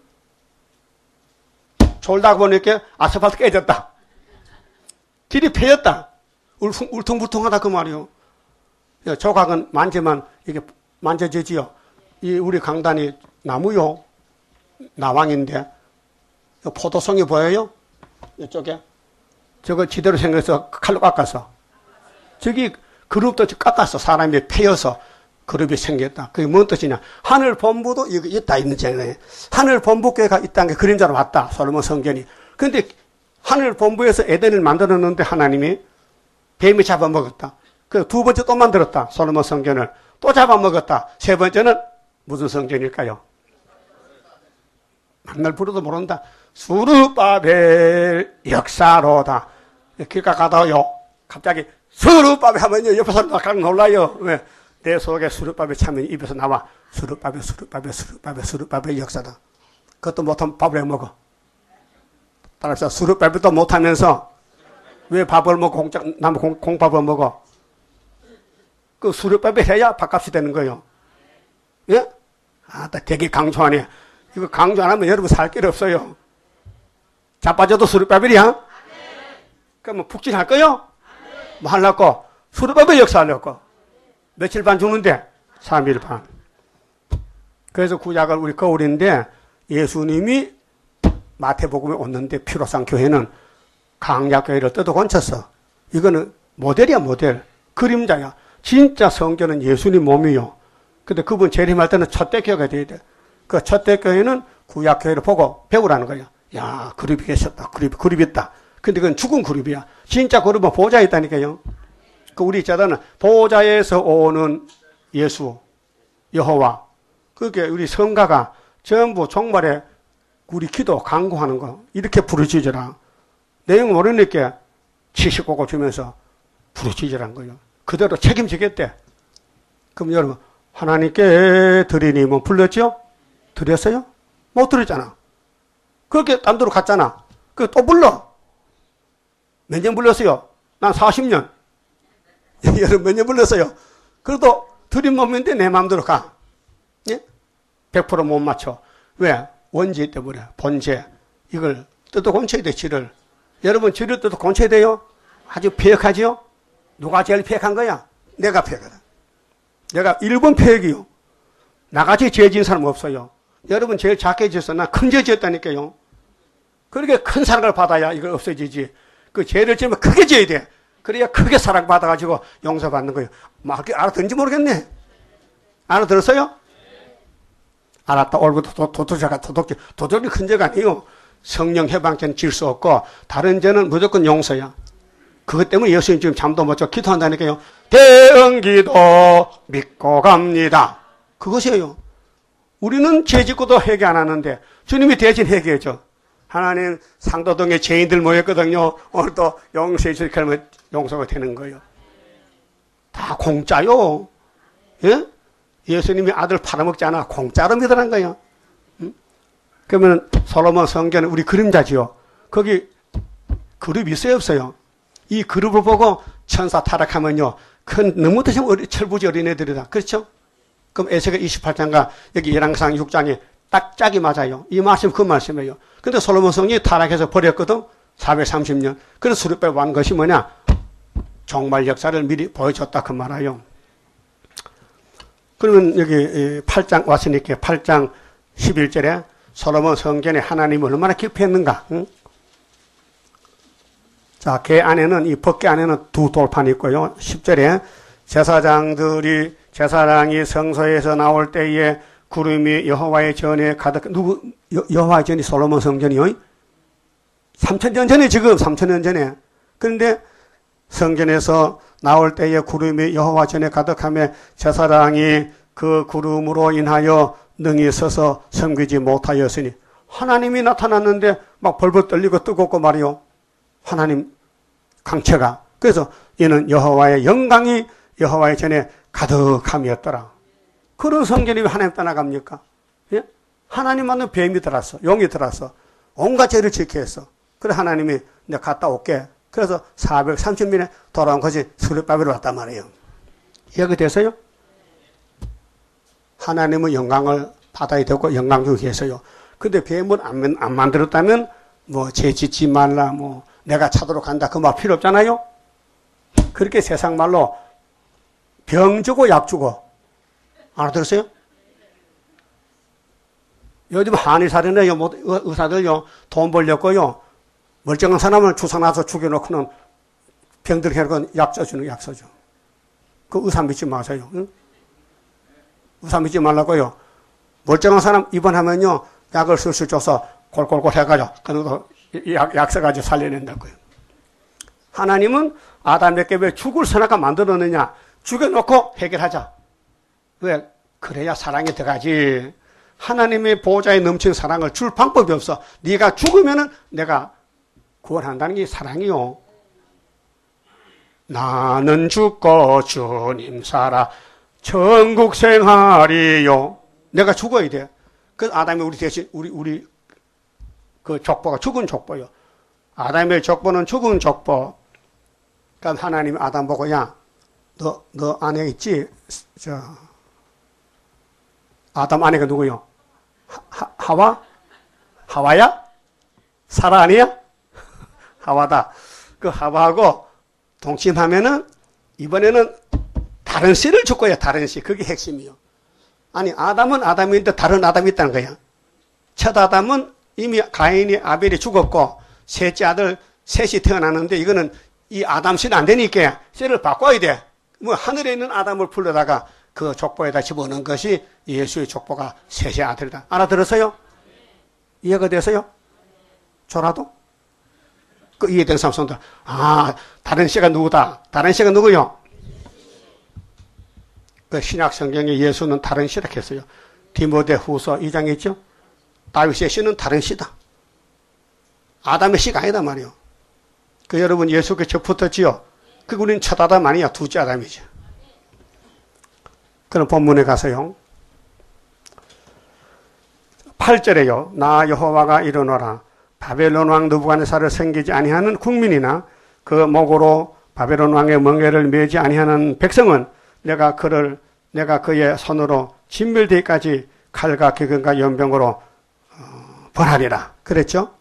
졸다 보니까 아스팔트 깨졌다. 길이 펴였다. 울퉁, 울퉁불퉁하다 그 말이요. 조각은 만지면 이게 만져지지요. 이 우리 강단이 나무요. 나왕인데 포도송이 보여요? 이쪽에. 저걸 지대로 생겨서 칼로 깎았어. 저기 그룹도 깎았어. 사람이 패여서 그룹이 생겼다. 그게 뭔 뜻이냐. 하늘 본부도 여기 있다 있는 잖아요. 하늘 본부교회가 있다는 게 그림자로 왔다. 솔로몬 성전이. 그런데 하늘 본부에서 에덴을 만들었는데 하나님이 뱀이 잡아먹었다. 그 두 번째 또 만들었다. 솔로몬 성전을. 또 잡아먹었다. 세 번째는 무슨 성전일까요? 만날 부르도 모른다. 수르바벨 역사로다. 길 가다요. 갑자기 수르바벨 하면요. 옆에서 막 놀라요. 왜? 내 속에 수르바벨 차면 입에서 나와. 수르바벨, 수르바벨, 수르바벨, 수르바벨 역사다. 그것도 못하면 밥을 해 먹어. 따라서 수르바벨도 못하면서 왜 밥을 먹고 공짜, 남 공, 공밥을 먹어? 그 수르바벨 해야 밥값이 되는 거예요. 예? 아, 되게 강조하네. 이거 강조 안 하면 여러분 살 길 없어요. 자빠져도 수르바벨이야? 그러면 북진할 거요? 뭐 하려고? 수르바벨 역사 하려고. 며칠 반 죽는데? 삼 일 반. 그래서 구약을 우리 거울인데 예수님이 마태복음에 왔는데 피로상 교회는 강약교회를 뜯어 건쳤어. 이거는 모델이야 모델. 그림자야. 진짜 성전은 예수님 몸이요. 근데 그분 재림할 때는 첫대 교회가 돼야 돼. 그 첫대 교회는 구약교회를 보고 배우라는 거야. 야, 그룹이 계셨다. 그룹이, 그룹이 있다. 근데 그건 죽은 그룹이야. 진짜 그룹은 보좌에 있다니까요. 그 우리 자들은 보좌에서 오는 예수, 여호와. 그게 우리 성가가 전부 종말에 우리 기도 강구하는 거. 이렇게 부르짖으라. 내용 모르니까 칠십 곡을 주면서 부르짖으라는 거예요. 그대로 책임지겠대. 그럼 여러분, 하나님께 드리니 뭐 불렀죠? 드렸어요? 못 드렸잖아. 그렇게 딴 데로 갔잖아. 그 또 불러. 몇 년 불렀어요? 난 사십 년. 여러분 몇 년 불렀어요? 그래도 드린 몸인데 내 마음대로 가. 예? 백 퍼센트 못 맞춰. 왜? 원죄 때문에. 본죄. 이걸 뜯어 곤쳐야 돼, 지를. 여러분, 지를 뜯어 곤쳐야 돼요? 아주 폐역하지요? 누가 제일 폐역한 거야? 내가 폐역하다. 내가 일 번 폐역이요. 나같이 죄 지은 사람 없어요. 여러분 제일 작게 지었어. 나 큰 죄 지었다니까요. 그렇게 큰 사랑을 받아야 이걸 없어지지. 그 죄를 지으면 크게 지어야 돼. 그래야 크게 사랑받아가지고 용서받는 거예요. 막 알아듣는지 모르겠네. 알아들었어요? 알았다. 올부터 도둑자가 도둑질. 도둑이 큰 죄가 아니에요. 성령 해방죄는 질 수 없고 다른 죄는 무조건 용서야. 그것 때문에 예수님 지금 잠도 못 자 기도한다니까요. 대응기도 믿고 갑니다. 그것이에요. 우리는 죄 짓고도 회개 안 하는데 주님이 대신 회개해줘. 하나님 상도동에 죄인들 모였거든요. 오늘도 용서해 주시게 하면 용서가 되는 거예요. 다 공짜요. 예? 예수님이 아들 팔아먹지 않아. 공짜로 믿으라는 거예요. 응? 그러면 솔로몬 성전은 우리 그림자지요. 거기 그룹이 있어요 없어요? 이 그룹을 보고 천사 타락하면요. 큰 너무 드시면 어리, 철부지 어린애들이다. 그렇죠? 그럼 에스겔 이십팔 장과 여기 열왕상 육 장이 딱 짝이 맞아요. 이 말씀 그 말씀이에요. 근데 솔로몬 성이 타락해서 버렸거든. 사백삼십 년. 그래서 수르바벨 왕 것이 뭐냐? 종말 역사를 미리 보여줬다 그 말이에요. 그러면 여기 팔 장 왔으니까 팔 장 십일 절에 솔로몬 성전에 하나님을 얼마나 기뻐했는가. 응? 자, 그 안에는, 이 법궤 안에는 두 돌판이 있고요. 십 절에 제사장들이, 제사장이 성소에서 나올 때에 구름이 여호와의 전에 가득, 누구, 여, 여호와의 전이 솔로몬 성전이요? 삼천 년 전에, 지금 삼천 년 전에. 그런데 성전에서 나올 때에 구름이 여호와 전에 가득하며 제사장이 그 구름으로 인하여 능히 서서 섬기지 못하였으니, 하나님이 나타났는데 막 벌벌 떨리고 뜨겁고 말이요. 하나님 강체가. 그래서 이는 여호와의 영광이 여호와의 전에 가득함이었더라. 그런 성전이 왜 하나님 떠나갑니까? 예? 하나님만은 뱀이 들었어. 용이 들었어. 온갖 죄를 지켜 했어. 그래 하나님이 내가 갔다 올게. 그래서 사백삼십 년에 돌아온 것이 스룹바벨로 왔단 말이에요. 이해가 되세요? 하나님은 영광을 받아야 되고 영광 주기 위해서요. 근데 뱀을 안, 안 만들었다면 뭐 죄 짓지 말라, 뭐 내가 찾도록 한다, 그 말 필요 없잖아요. 그렇게 세상 말로 병 주고 약 주고. 알아들었어요? 요즘 한의사들은요, 뭐 의사들요, 돈 벌렸고요, 멀쩡한 사람을 주사 놔서 죽여놓고는 병들 해놓고 약 써주는 약 써줘. 그 의사 믿지 마세요. 응? 의사 믿지 말라고요. 멀쩡한 사람 입원하면요, 약을 슬슬 줘서 골골골 해가지고, 그리고 약, 약 써가지고 살려낸다고요. 하나님은 아담에게 왜 죽을 선악과 만들었느냐? 죽여놓고 해결하자. 왜? 그래야 사랑이 들어가지. 하나님의 보호자에 넘치는 사랑을 줄 방법이 없어. 네가 죽으면은 내가 구원한다는 게 사랑이요. 나는 죽고 주님 살아 천국 생활이요. 내가 죽어야 돼. 그래서 아담이 우리 대신 우리 우리 그 족보가 죽은 족보요. 아담의 족보는 죽은 족보. 그러니까 하나님이 아담 보고, 야, 너 너 아내 있지? 저 아담 아내가 누구요? 하, 하와? 하와야? 사라 아니야? 하와다. 그 하와하고 동침하면은 이번에는 다른 씨를 줄 거야. 다른 씨. 그게 핵심이요. 아니, 아담은 아담인데 다른 아담이 있다는 거야. 첫 아담은 이미 가인이 아벨이 죽었고 셋째 아들 셋이 태어났는데, 이거는 이 아담 씨는 안 되니까 씨를 바꿔야 돼. 뭐 하늘에 있는 아담을 불러다가 그 족보에다 집어넣은 것이 예수의 족보가 셋의 아들이다. 알아들었어요? 이해가 되세요? 저라도? 그 이해된 사람 손들. 아, 다른 씨가 누구다? 다른 씨가 누구요? 그 신약 성경에 예수는 다른 씨라 했어요. 디모데 후서 이 장에 있죠? 다윗의 씨는 다른 씨다. 아담의 씨가 아니다 말이요. 그 여러분 예수께 저 붙었지요? 그 우리는 첫 아담 아니야. 둘째 아담이죠. 그럼 본문에 가서요. 팔 절에요. 나 여호와가 이르노라. 바벨론 왕 느부갓네살을 섬기지 아니하는 국민이나 그 목으로 바벨론 왕의 멍에를 메지 아니하는 백성은 내가 그를 내가 그의 손으로 진멸되기까지 칼과 기근과 연병으로 어, 벌하리라. 그랬죠?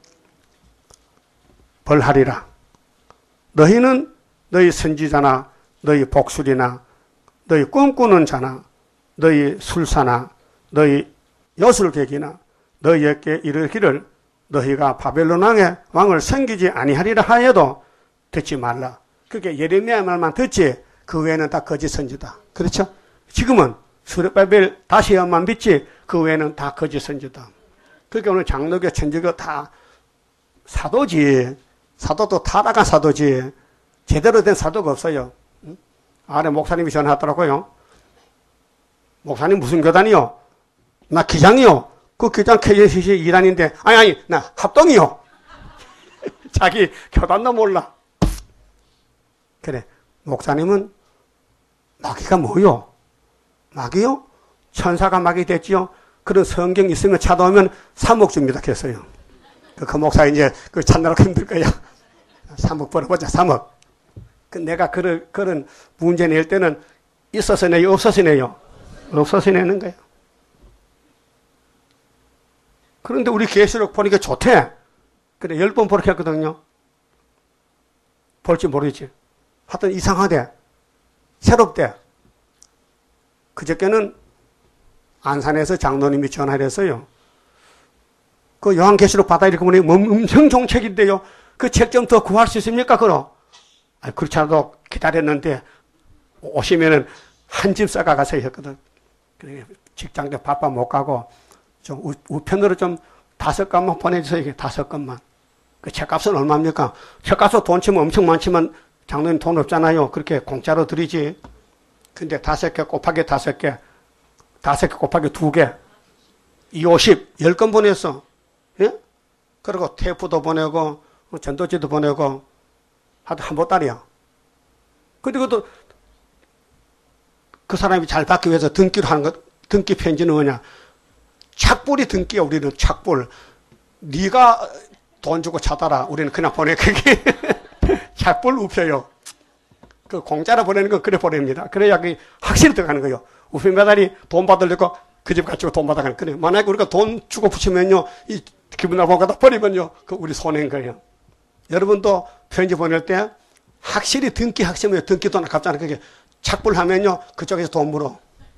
벌하리라. 너희는 너희 선지자나 너희 복술이나 너희 꿈꾸는 자나 너희 술사나 너희 여술객이나 너희에게 이르기를 너희가 바벨론 왕의 왕을 섬기지 아니하리라 하여도 듣지 말라. 그게 예레미야 말만 듣지 그 외에는 다 거짓 선지다. 그렇죠? 지금은 스룹바벨 다시야만 믿지 그 외에는 다 거짓 선지다. 그러니까 오늘 장로교 천주교 다 사도지. 사도도 타락한 사도지. 제대로 된 사도가 없어요. 아래 목사님이 전화하더라고요. 목사님 무슨 교단이요? 나 기장이요. 그 교장 케이씨씨 이단인데 아니 아니 나 합동이요. 자기 교단도 몰라. 그래. 목사님은 마귀가 뭐요? 마귀요? 천사가 마귀 됐지요? 그런 성경 있으면 찾아오면 삼억 줍니다. 했어요. 그, 그 목사 이제 그 찾느라고 힘들 거야. 삼억 벌어보자. 삼억. 그 내가 그런, 그런 문제 낼 때는 있어서 내요? 없어서 내요? 없어서 내는 거예요. 그런데 우리 계시록 보니까 좋대. 그래, 열 번 그렇게 했거든요. 볼지 모르지. 하여튼 이상하대. 새롭대. 그저께는 안산에서 장로님이 전화를 했어요. 그 요한계시록 받아 이렇게 보니 엄청 좋은 책인데요. 그 책 좀 더 구할 수 있습니까? 그럼. 아, 그렇지 않아도 기다렸는데 오시면은 한 집 싸가가서 했거든. 직장 때 바빠 못 가고 좀 우, 우편으로 좀 다섯 건만 보내주세요. 이게 다섯 건만. 그 책값은 얼마입니까? 책값은 돈 치면 엄청 많지만 장로님 돈 없잖아요. 그렇게 공짜로 드리지. 근데 다섯 개 곱하기 다섯 개, 다섯 개 곱하기 두 개, 이오십, 열 건 보냈어. 예? 그리고 테이프도 보내고, 전도지도 보내고, 하도 한 보따리야. 근데 그것도 그 사람이 잘 받기 위해서 등기로 하는 것, 등기 편지는 뭐냐? 착불이 등기야, 우리는 착불. 네가 돈 주고 찾아라. 우리는 그냥 보내. 그게 착불 우표요. 그 공짜로 보내는 건 그래 보냅니다. 그래야 그 확실히 들어가는 거예요. 우편 배달이 돈 받으려고 그 집 가지고 돈 받아가는 거예요. 만약에 우리가 돈 주고 붙이면요, 이 기분 나쁘고 갖다 버리면요, 그 우리 손해인 거예요. 여러분도 편지 보낼 때 확실히 등기 확실해요. 등기 돈 아깝잖아요. 그게 착불하면요, 그쪽에서 돈 물어.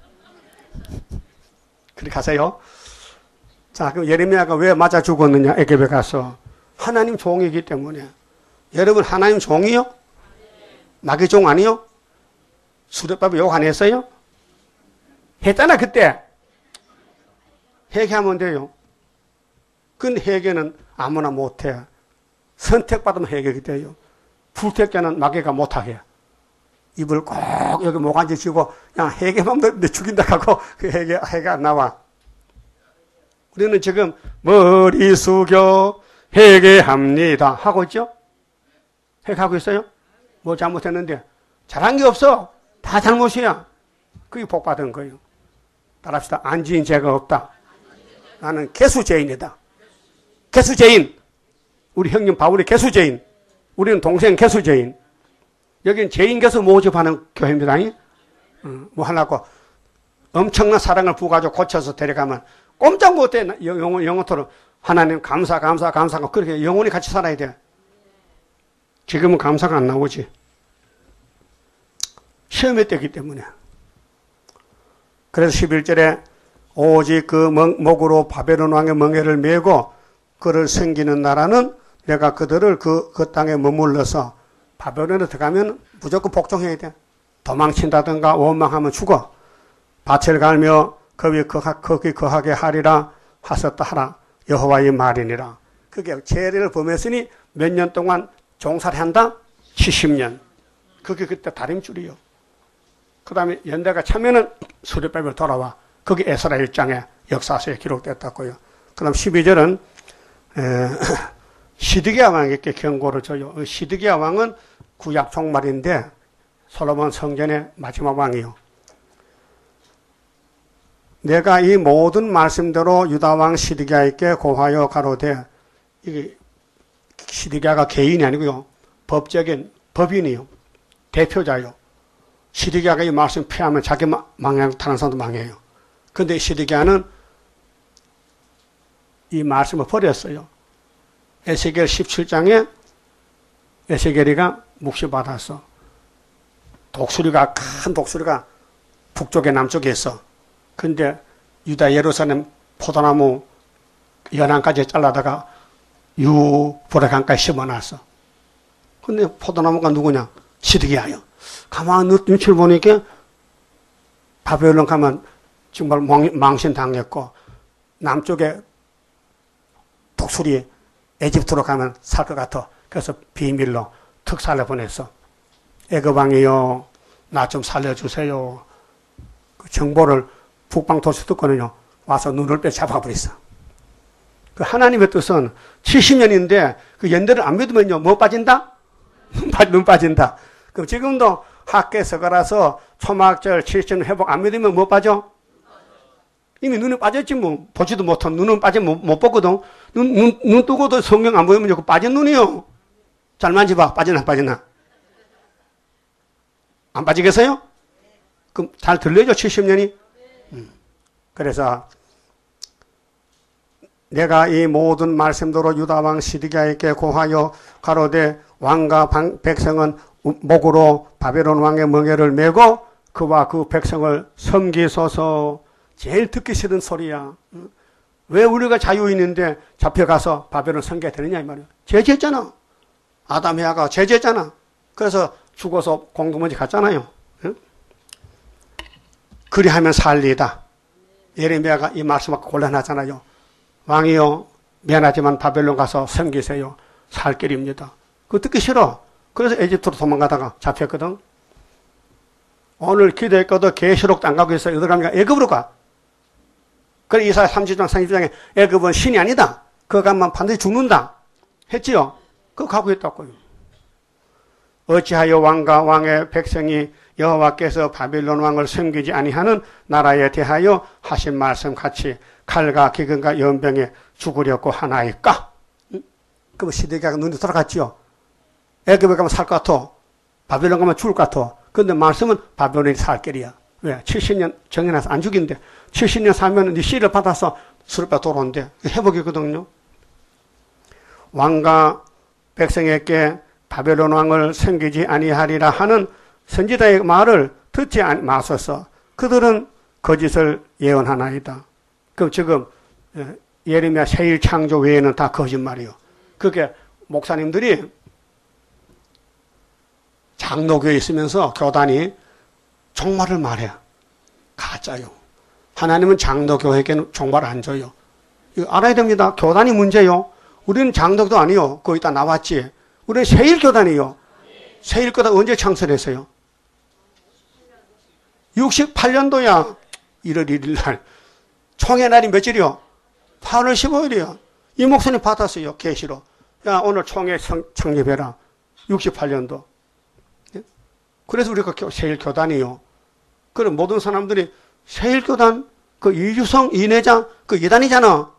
그렇게 하세요. 자, 그럼 예레미야가 왜 맞아 죽었느냐? 애굽에 가서 하나님 종이기 때문에. 여러분 하나님 종이요? 마귀 종 아니요? 수렵밥에 욕 안 했어요? 했잖아 그때. 회개하면 돼요. 근데 회개는 아무나 못해. 선택받으면 회개가 돼요. 불택자는 마귀가 못하게. 입을 꼭 여기 목안지 쥐고 그냥 회개만 내 죽인다 하고 그 회개, 회개 안 나와. 우리는 지금 머리 숙여 회개합니다 하고 있죠? 회개하고 있어요? 뭐 잘못했는데? 잘한 게 없어. 다 잘못이야. 그게 복 받은 거예요. 따라합시다. 안 지은 죄가 없다. 나는 개수죄인이다. 개수죄인. 우리 형님 바울이 개수죄인. 우리는 동생 개수죄인. 여기는 죄인 개수 모집하는 교회입니다. 어, 뭐 하려고 엄청난 사랑을 부어가지고 고쳐서 데려가면 꼼짝 못해. 영어, 영어토로 하나님 감사 감사 감사하고 그렇게 영원히 같이 살아야 돼. 지금은 감사가 안 나오지. 시험에 떼기 때문에. 그래서 십일 절에 오직 그 목으로 바벨론 왕의 멍에를 메고 그를 섬기는 나라는 내가 그들을 그, 그 땅에 머물러서 바벨론에 들어가면 무조건 복종해야 돼. 도망친다든가 원망하면 죽어. 밭을 갈며 거기, 거기 거하게 하리라 하셨다 하라. 여호와의 말이니라. 그게 죄를 범했으니 몇 년 동안 종살이 한다? 칠십 년. 그게 그때 다림줄이요. 그 다음에 연대가 차면은 수렵밥을 돌아와. 그게 에스라 일 장의 역사서에 기록됐다고요. 그 다음 십이 절은 에, 시드기야 왕에게 경고를 줘요. 시드기야 왕은 구약 종말인데 솔로몬 성전의 마지막 왕이요. 내가 이 모든 말씀대로 유다 왕 시드기야에게 고하여 가로되, 이게 시드기야가 개인이 아니고요. 법적인 법인이요. 대표자요. 시드기야가 이 말씀 피하면 자기 망해 타는 사람도 망해요. 근데 시드기야는 이 말씀을 버렸어요. 에스겔 십칠 장에 에스겔이가 묵시 받았어. 독수리가, 큰 독수리가 북쪽에 남쪽에 있어. 근데 유다 예루살렘 포도나무 연안까지 잘라다가 유브라강까지 심어놨어. 근데 포도나무가 누구냐? 시드기야요. 가만히 눈치를 보니까 바벨론 가면 정말 망신당했고, 남쪽에 독수리 에집트로 가면 살 것 같아. 그래서 비밀로 특사를 보냈어. 애굽왕이요, 나 좀 살려주세요. 그 정보를 북방도시 듣고는요, 와서 눈을 빼 잡아버렸어. 그 하나님의 뜻은 칠십 년인데 그 연대를 안 믿으면요, 뭐 빠진다? 눈 빠진다. 그럼 지금도 학계 서가라서 초막절 칠십 년 회복 안 믿으면 뭐 빠져? 이미 눈에 빠졌지 뭐. 보지도 못한 눈은 빠지면 못, 못 보거든. 눈, 눈, 눈 뜨고도 성경 안 보이면 그 빠진 눈이요. 잘 만져봐. 빠지나 안 빠지나? 안 빠지겠어요? 그럼 잘 들려죠? 칠십 년이? 음. 그래서 내가 이 모든 말씀대로 유다왕 시드기야에게 고하여 가로되 왕과 백성은 목으로 바벨론 왕의 멍에를 메고 그와 그 백성을 섬기소서. 제일 듣기 싫은 소리야. 왜 우리가 자유인인데 잡혀가서 바벨론 섬겨야 되느냐 이 말이야. 죄지었잖아. 아담 해아가 죄지었잖아. 그래서 죽어서 공동문제 갔잖아요. 응? 그리하면 살리다. 예레미야가 이 말씀하고 곤란하잖아요. 왕이요 미안하지만 바벨론 가서 섬기세요. 살 길입니다. 그거 듣기 싫어. 그래서 에집트로 도망가다가 잡혔거든. 오늘 기도했거든. 계시록도 안 가고 있어요. 어디 갑니까? 애굽으로 가. 그래 이사야 삼십 장 삼십 장에 애굽은 신이 아니다. 그거 가면 반드시 죽는다. 했지요. 그거 가고 있다고요. 어찌하여 왕과 왕의 백성이 여호와께서 바빌론 왕을 섬기지 아니하는 나라에 대하여 하신 말씀 같이 칼과 기근과 연병에 죽으려고 하나이까? 응? 그럼 시대가 눈이 돌아갔지요. 애굽에 가면 살 것 같아. 바빌론 가면 죽을 것 같아. 그런데 말씀은 바빌론이 살 길이야. 왜? 칠십 년 정해놔서 안 죽인대. 칠십 년 살면 네 씨를 받아서 수르바 돌아온대. 회복이거든요. 왕과 백성에게 바벨론 왕을 섬기지 아니하리라 하는 선지자의 말을 듣지 마소서. 그들은 거짓을 예언하나이다. 그럼 지금 예레미야 세일 창조 외에는 다 거짓말이요. 그게 목사님들이 장로교에 있으면서 교단이 종말을 말해. 가짜요. 하나님은 장로교회에게는 종말 안 줘요. 이거 알아야 됩니다. 교단이 문제요. 우리는 장로도 아니요. 거기다 나왔지. 우리는 세일교단이요. 세일교단 언제 창설했어요? 육십팔 년도야. 일월 일일 날. 총회 날이 며칠이요? 팔월 십오일이요. 이 목사님 받았어요. 계시로. 야 오늘 총회 창립해라. 육십팔 년도. 그래서 우리가 세일교단이요. 그럼 모든 사람들이 세일교단, 그 이주성, 이내장, 그 이단이잖아.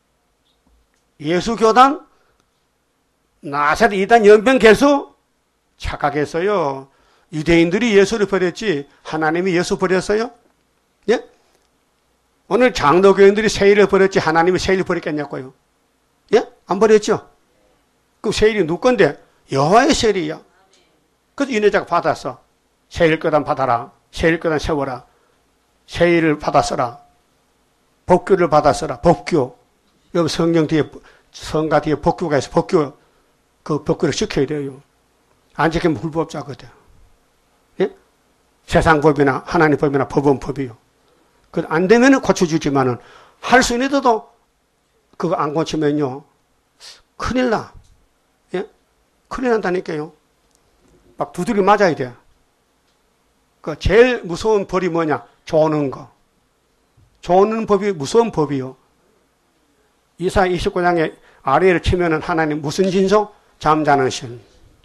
예수교단, 나사렛 이단 연병 개수 착각했어요. 유대인들이 예수를 버렸지 하나님이 예수 버렸어요? 예? 오늘 장로교인들이 세일을 버렸지 하나님이 세일을 버렸겠냐고요? 예? 안 버렸죠? 그 세일이 누구 건데? 여호와의 세일이야. 그래서 이내자가 받았어. 세일교단 받아라. 세일교단 세워라. 세일을 받았어라. 법규를 받았어라. 법규. 여기 성경 뒤에, 성가 뒤에 법규가 있어. 법규. 그 법규를 지켜야 돼요. 안 지키면 불법자거든. 예? 세상 법이나 하나님 법이나 법은 법이요. 그 안 되면은 고쳐주지만은 할 수 있는데도 그거 안 고치면요. 큰일 나. 예? 큰일 난다니까요. 막 두드려 맞아야 돼. 그 제일 무서운 벌이 뭐냐? 조는 거. 조는 법이 무서운 법이요. 이사야 이십구 장에 아래를 치면은 하나님 무슨 진성? 잠자는 신.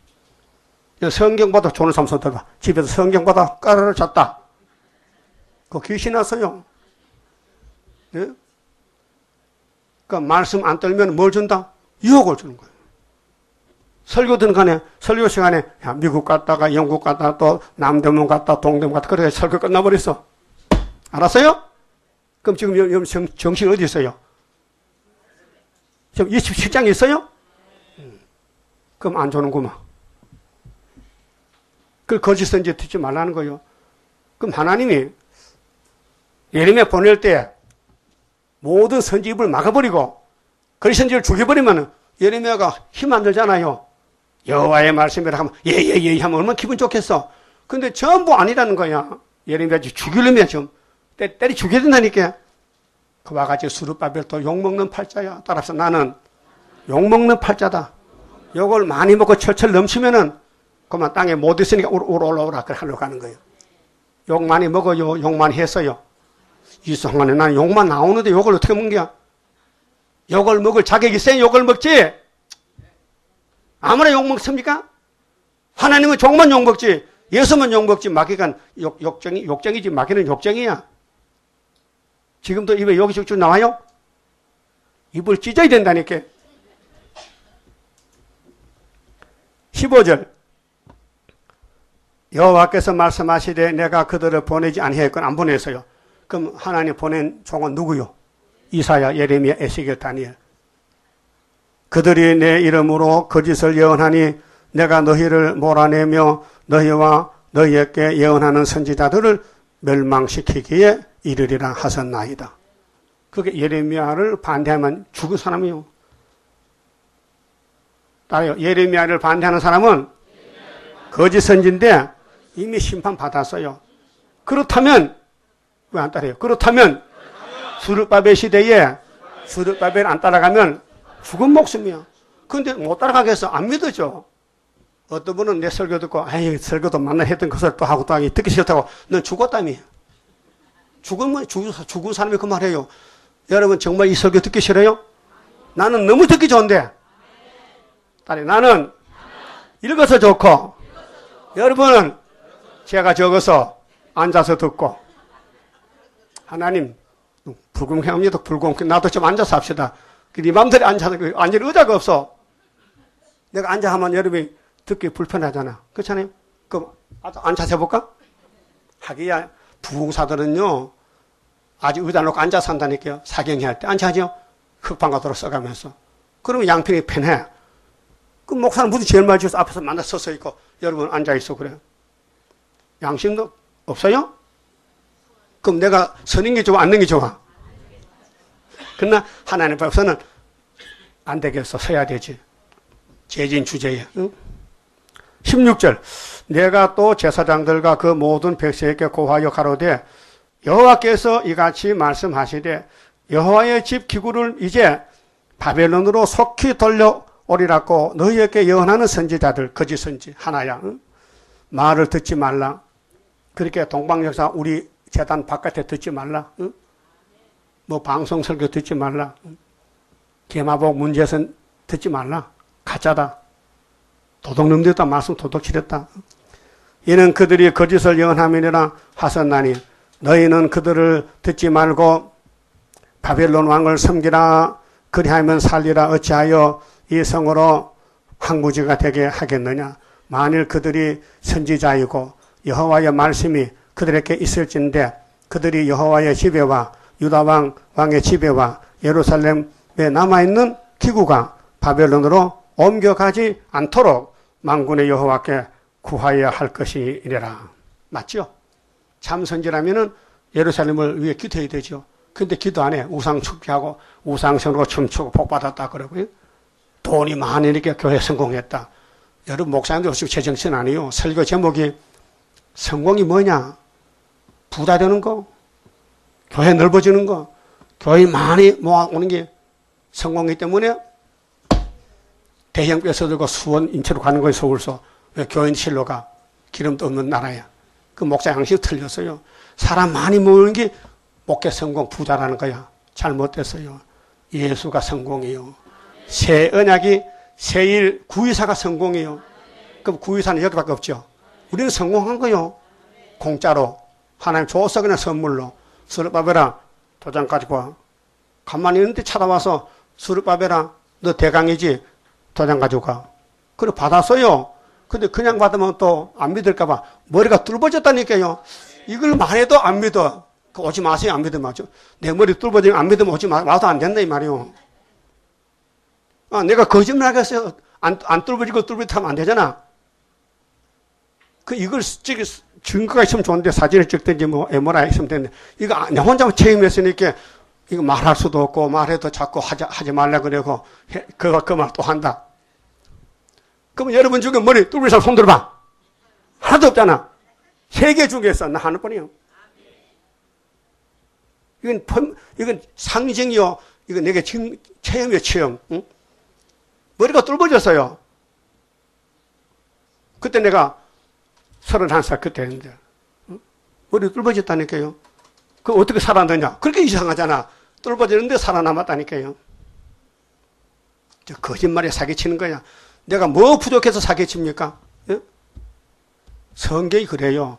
성경보다 조는 삼손 들어봐. 집에서 성경보다 까르르 잤다. 그거 귀신 왔어요. 예? 그러니까 말씀 안 떨면 뭘 준다? 유혹을 주는 거예요. 설교든 간에, 설교 시간에, 야, 미국 갔다가, 영국 갔다가, 또 남대문 갔다, 동대문 갔다, 그렇게 설교 끝나버렸어. 알았어요? 그럼 지금 정, 정신 어디 있어요? 지금 이십칠 장에 있어요? 음. 그럼 안 주는구만. 그 거짓 선지 듣지 말라는 거예요. 그럼 하나님이 예레미야 보낼 때 모든 선지 입을 막아버리고 거짓 선지를 죽여버리면 예레미야가 힘 안 들잖아요. 여호와의 말씀이라 하면 예예예 예, 예, 하면 얼마나 기분 좋겠어. 근데 전부 아니라는 거야. 예레미야 죽이려면 좀 때, 때리 죽여야 된다니까. 그와 같이 수르바벨도 욕먹는 팔자야. 따라서 나는 욕먹는 팔자다. 욕을 많이 먹고 철철 넘치면은 그만 땅에 못 있으니까 올라오라 그래 하려고 하는 거예요. 욕 많이 먹어요. 욕 많이 했어요. 이상하네. 나는 욕만 나오는데 욕을 어떻게 먹냐? 욕을 먹을 자격이 있어야 욕을 먹지. 아무나 욕 먹습니까? 하나님은 종만 욕 먹지. 예수만 욕 먹지. 마귀가 욕, 욕정이, 욕정이지. 마귀는 욕정이야. 지금도 입에 욕이 쭉쭉 나와요? 입을 찢어야 된다니까. 십오 절. 여호와께서 말씀하시되 내가 그들을 보내지 아니하였건 안 보냈어요. 그럼 하나님 보낸 종은 누구요? 이사야, 예레미야, 에스겔, 다니엘. 그들이 내 이름으로 거짓을 예언하니 내가 너희를 몰아내며 너희와 너희에게 예언하는 선지자들을 멸망시키기에 이르리라 하셨나이다. 그게 예레미야를 반대하면 죽은 사람이요. 따라요. 예레미야를 반대하는 사람은 거짓 선지인데 이미 심판 받았어요. 그렇다면 왜 안 따라요? 그렇다면 스룹바벨 시대에 스룹바벨 안 따라가면 죽은 목숨이야. 근데 못 따라가겠어. 안 믿어져. 어떤 분은 내 설교 듣고 아이 설교도 만나 했던 것을 또 하고 또 하기 듣기 싫다고 넌 죽었다며. 죽으면 죽은, 죽은 사람이 그 말해요. 여러분 정말 이 설교 듣기 싫어요? 나는 너무 듣기 좋은데. 딸이 나는 읽어서 좋고 여러분은 제가 적어서 앉아서 듣고 하나님 불공평합니다. 불공평. 나도 좀 앉아서 합시다. 네 맘대로 앉아서 앉을 의자가 없어. 내가 앉아 하면 여러분이 듣기 불편하잖아. 그렇잖아요? 그럼 앉아서 해볼까? 하기야 부흥사들은요 아주 의자 놓고 앉아서 한다니까요. 사경회할 때 앉아하죠. 흑방가도로 써가면서. 그러면 양평이 편해. 그 목사는 무슨 제일 많이 지어서 앞에서 만나 서서 있고 여러분 앉아있어 그래. 양심도 없어요? 그럼 내가 서는 게 좋아 앉는 게 좋아? 그러나 하나님 앞에서는 안 되겠어. 서야 되지. 제진 주제에. 응? 십육 절 내가 또 제사장들과 그 모든 백성에게 고하여 가로되 여호와께서 이같이 말씀하시되 여호와의 집 기구를 이제 바벨론으로 속히 돌려오리라고 너희에게 예언하는 선지자들 거짓 선지 하나야. 응? 말을 듣지 말라. 그렇게 동방역사 우리 재단 바깥에 듣지 말라. 응? 뭐 방송 설교 듣지 말라. 응? 개마복 문제선 듣지 말라. 가짜다. 도둑놈들다 말씀 도둑질했다. 이는 그들이 거짓을 예언함이니라 하셨나니 너희는 그들을 듣지 말고 바벨론 왕을 섬기라. 그리하면 살리라. 어찌하여 이 성으로 항무지가 되게 하겠느냐. 만일 그들이 선지자이고 여호와의 말씀이 그들에게 있을진데 그들이 여호와의 집에와 유다왕 왕의 집에와 예루살렘에 남아있는 기구가 바벨론으로 옮겨가지 않도록 만군의 여호와께 구하여야 할 것이니라. 맞죠? 참선지라면은 예루살렘을 위해 기도해야 되죠. 근데 기도 안 해. 우상 축제하고 우상선으로 춤추고 복받았다 그러고요. 돈이 많으니까 교회 성공했다. 여러분 목사님들 없이 제 정신 아니에요. 설교 제목이 성공이 뭐냐? 부자 되는 거, 교회 넓어지는 거, 교회 많이 모아오는 게 성공이기 때문에 대형 뼈서 들고 수원 인체로 가는 거예요. 서울서. 교인 실로가 기름도 없는 나라야. 그 목사 양식이 틀렸어요. 사람 많이 모으는 게 목회 성공 부자라는 거야. 잘못됐어요. 예수가 성공이에요. 새 언약이 새일 구이사가 성공이에요. 그럼 구이사는 여기밖에 없죠. 우리는 성공한 거요. 공짜로. 하나님 줘서 그냥 선물로. 스룹바벨아 도장 가지고 와. 가만히 있는데 찾아와서 스룹바벨아 너 대강이지? 도장 가지고 가. 그래 받았어요. 근데 그냥 받으면 또 안 믿을까봐 머리가 뚫어졌다니까요. 이걸 말해도 안 믿어. 그 오지 마세요. 안 믿으면 맞죠. 내 머리 뚫어지면 안 믿으면 오지 마, 와도 안 된다 이 말이요. 아, 내가 거짓말 하겠어요. 안, 안 뚫어지고 뚫어지면 안 되잖아. 그 이걸 찍 증거가 있으면 좋은데 사진을 찍든지 뭐 엠알아이 있으면 되는데 이거 내 혼자 체험했으니까 이거 말할 수도 없고 말해도 자꾸 하지, 하지 말라 그러고 그거 그 말 또 한다. 그러면 여러분 중에 머리 뚫린 사람 손 들어봐. 하나도 없잖아. 세계 중에서 나 하나뿐이요. 이건 이건 상징이요. 이건 내게 지금 체험이요 체험. 응? 머리가 뚫어졌어요. 그때 내가 서른한 살 그때 했는데 응? 머리 뚫어졌다니까요. 그 어떻게 살아났냐? 그렇게 이상하잖아. 뚫어졌는데 살아남았다니까요. 저 거짓말에 사기치는 거야. 내가 뭐 부족해서 사기칩니까? 예? 성경이 그래요.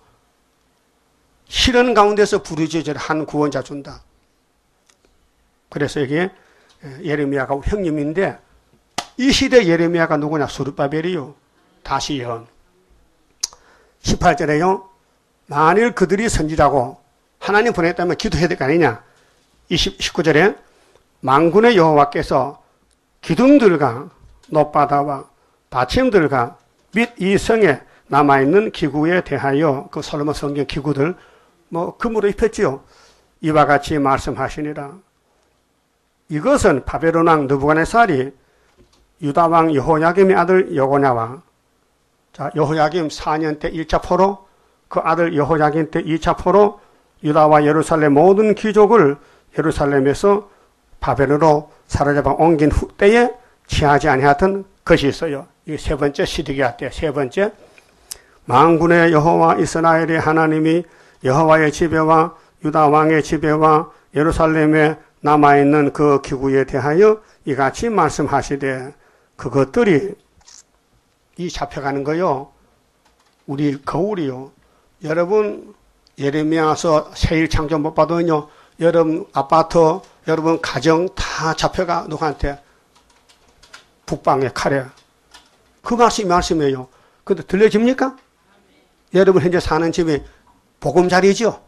실현 가운데서 부르짖으라 한 구원자 준다. 그래서 여기에 예레미야가 형님인데 이 시대 예레미야가 누구냐? 스룹바벨이요. 다시 예언. 십팔 절에요. 만일 그들이 선지자고 하나님 보냈다면 기도해야 될 거 아니냐? 이십, 십구 절에 만군의 여호와께서 기둥들과 높바다와 받침들과 및 이 성에 남아있는 기구에 대하여 그 솔로몬 성경 기구들 뭐 금으로 입혔지요. 이와 같이 말씀하시니라. 이것은 바벨론 왕 느부갓네살이 유다 왕 여호야김의 아들 여고냐와 자 여호야김 사 년 때 일 차 포로, 그 아들 여호야김 때 이 차 포로 유다와 예루살렘 모든 귀족을 예루살렘에서 바벨론으로 사로잡아 옮긴 후 때에 취하지 아니하던 것이 있어요. 이게 세 번째 시드기야 때 세 번째 만군의 여호와 이스라엘의 하나님이 여호와의 지배와 유다 왕의 지배와 예루살렘에 남아있는 그 기구에 대하여 이같이 말씀하시되 그것들이 이 잡혀가는 거요. 우리 거울이요. 여러분 예레미야서 세일 창조 못 받으면요. 여러분 아파트, 여러분 가정 다 잡혀가 누구한테? 북방의 칼에. 그 말씀이 말씀이에요. 근데 들려집니까? 여러분 현재 사는 집이 보금자리죠?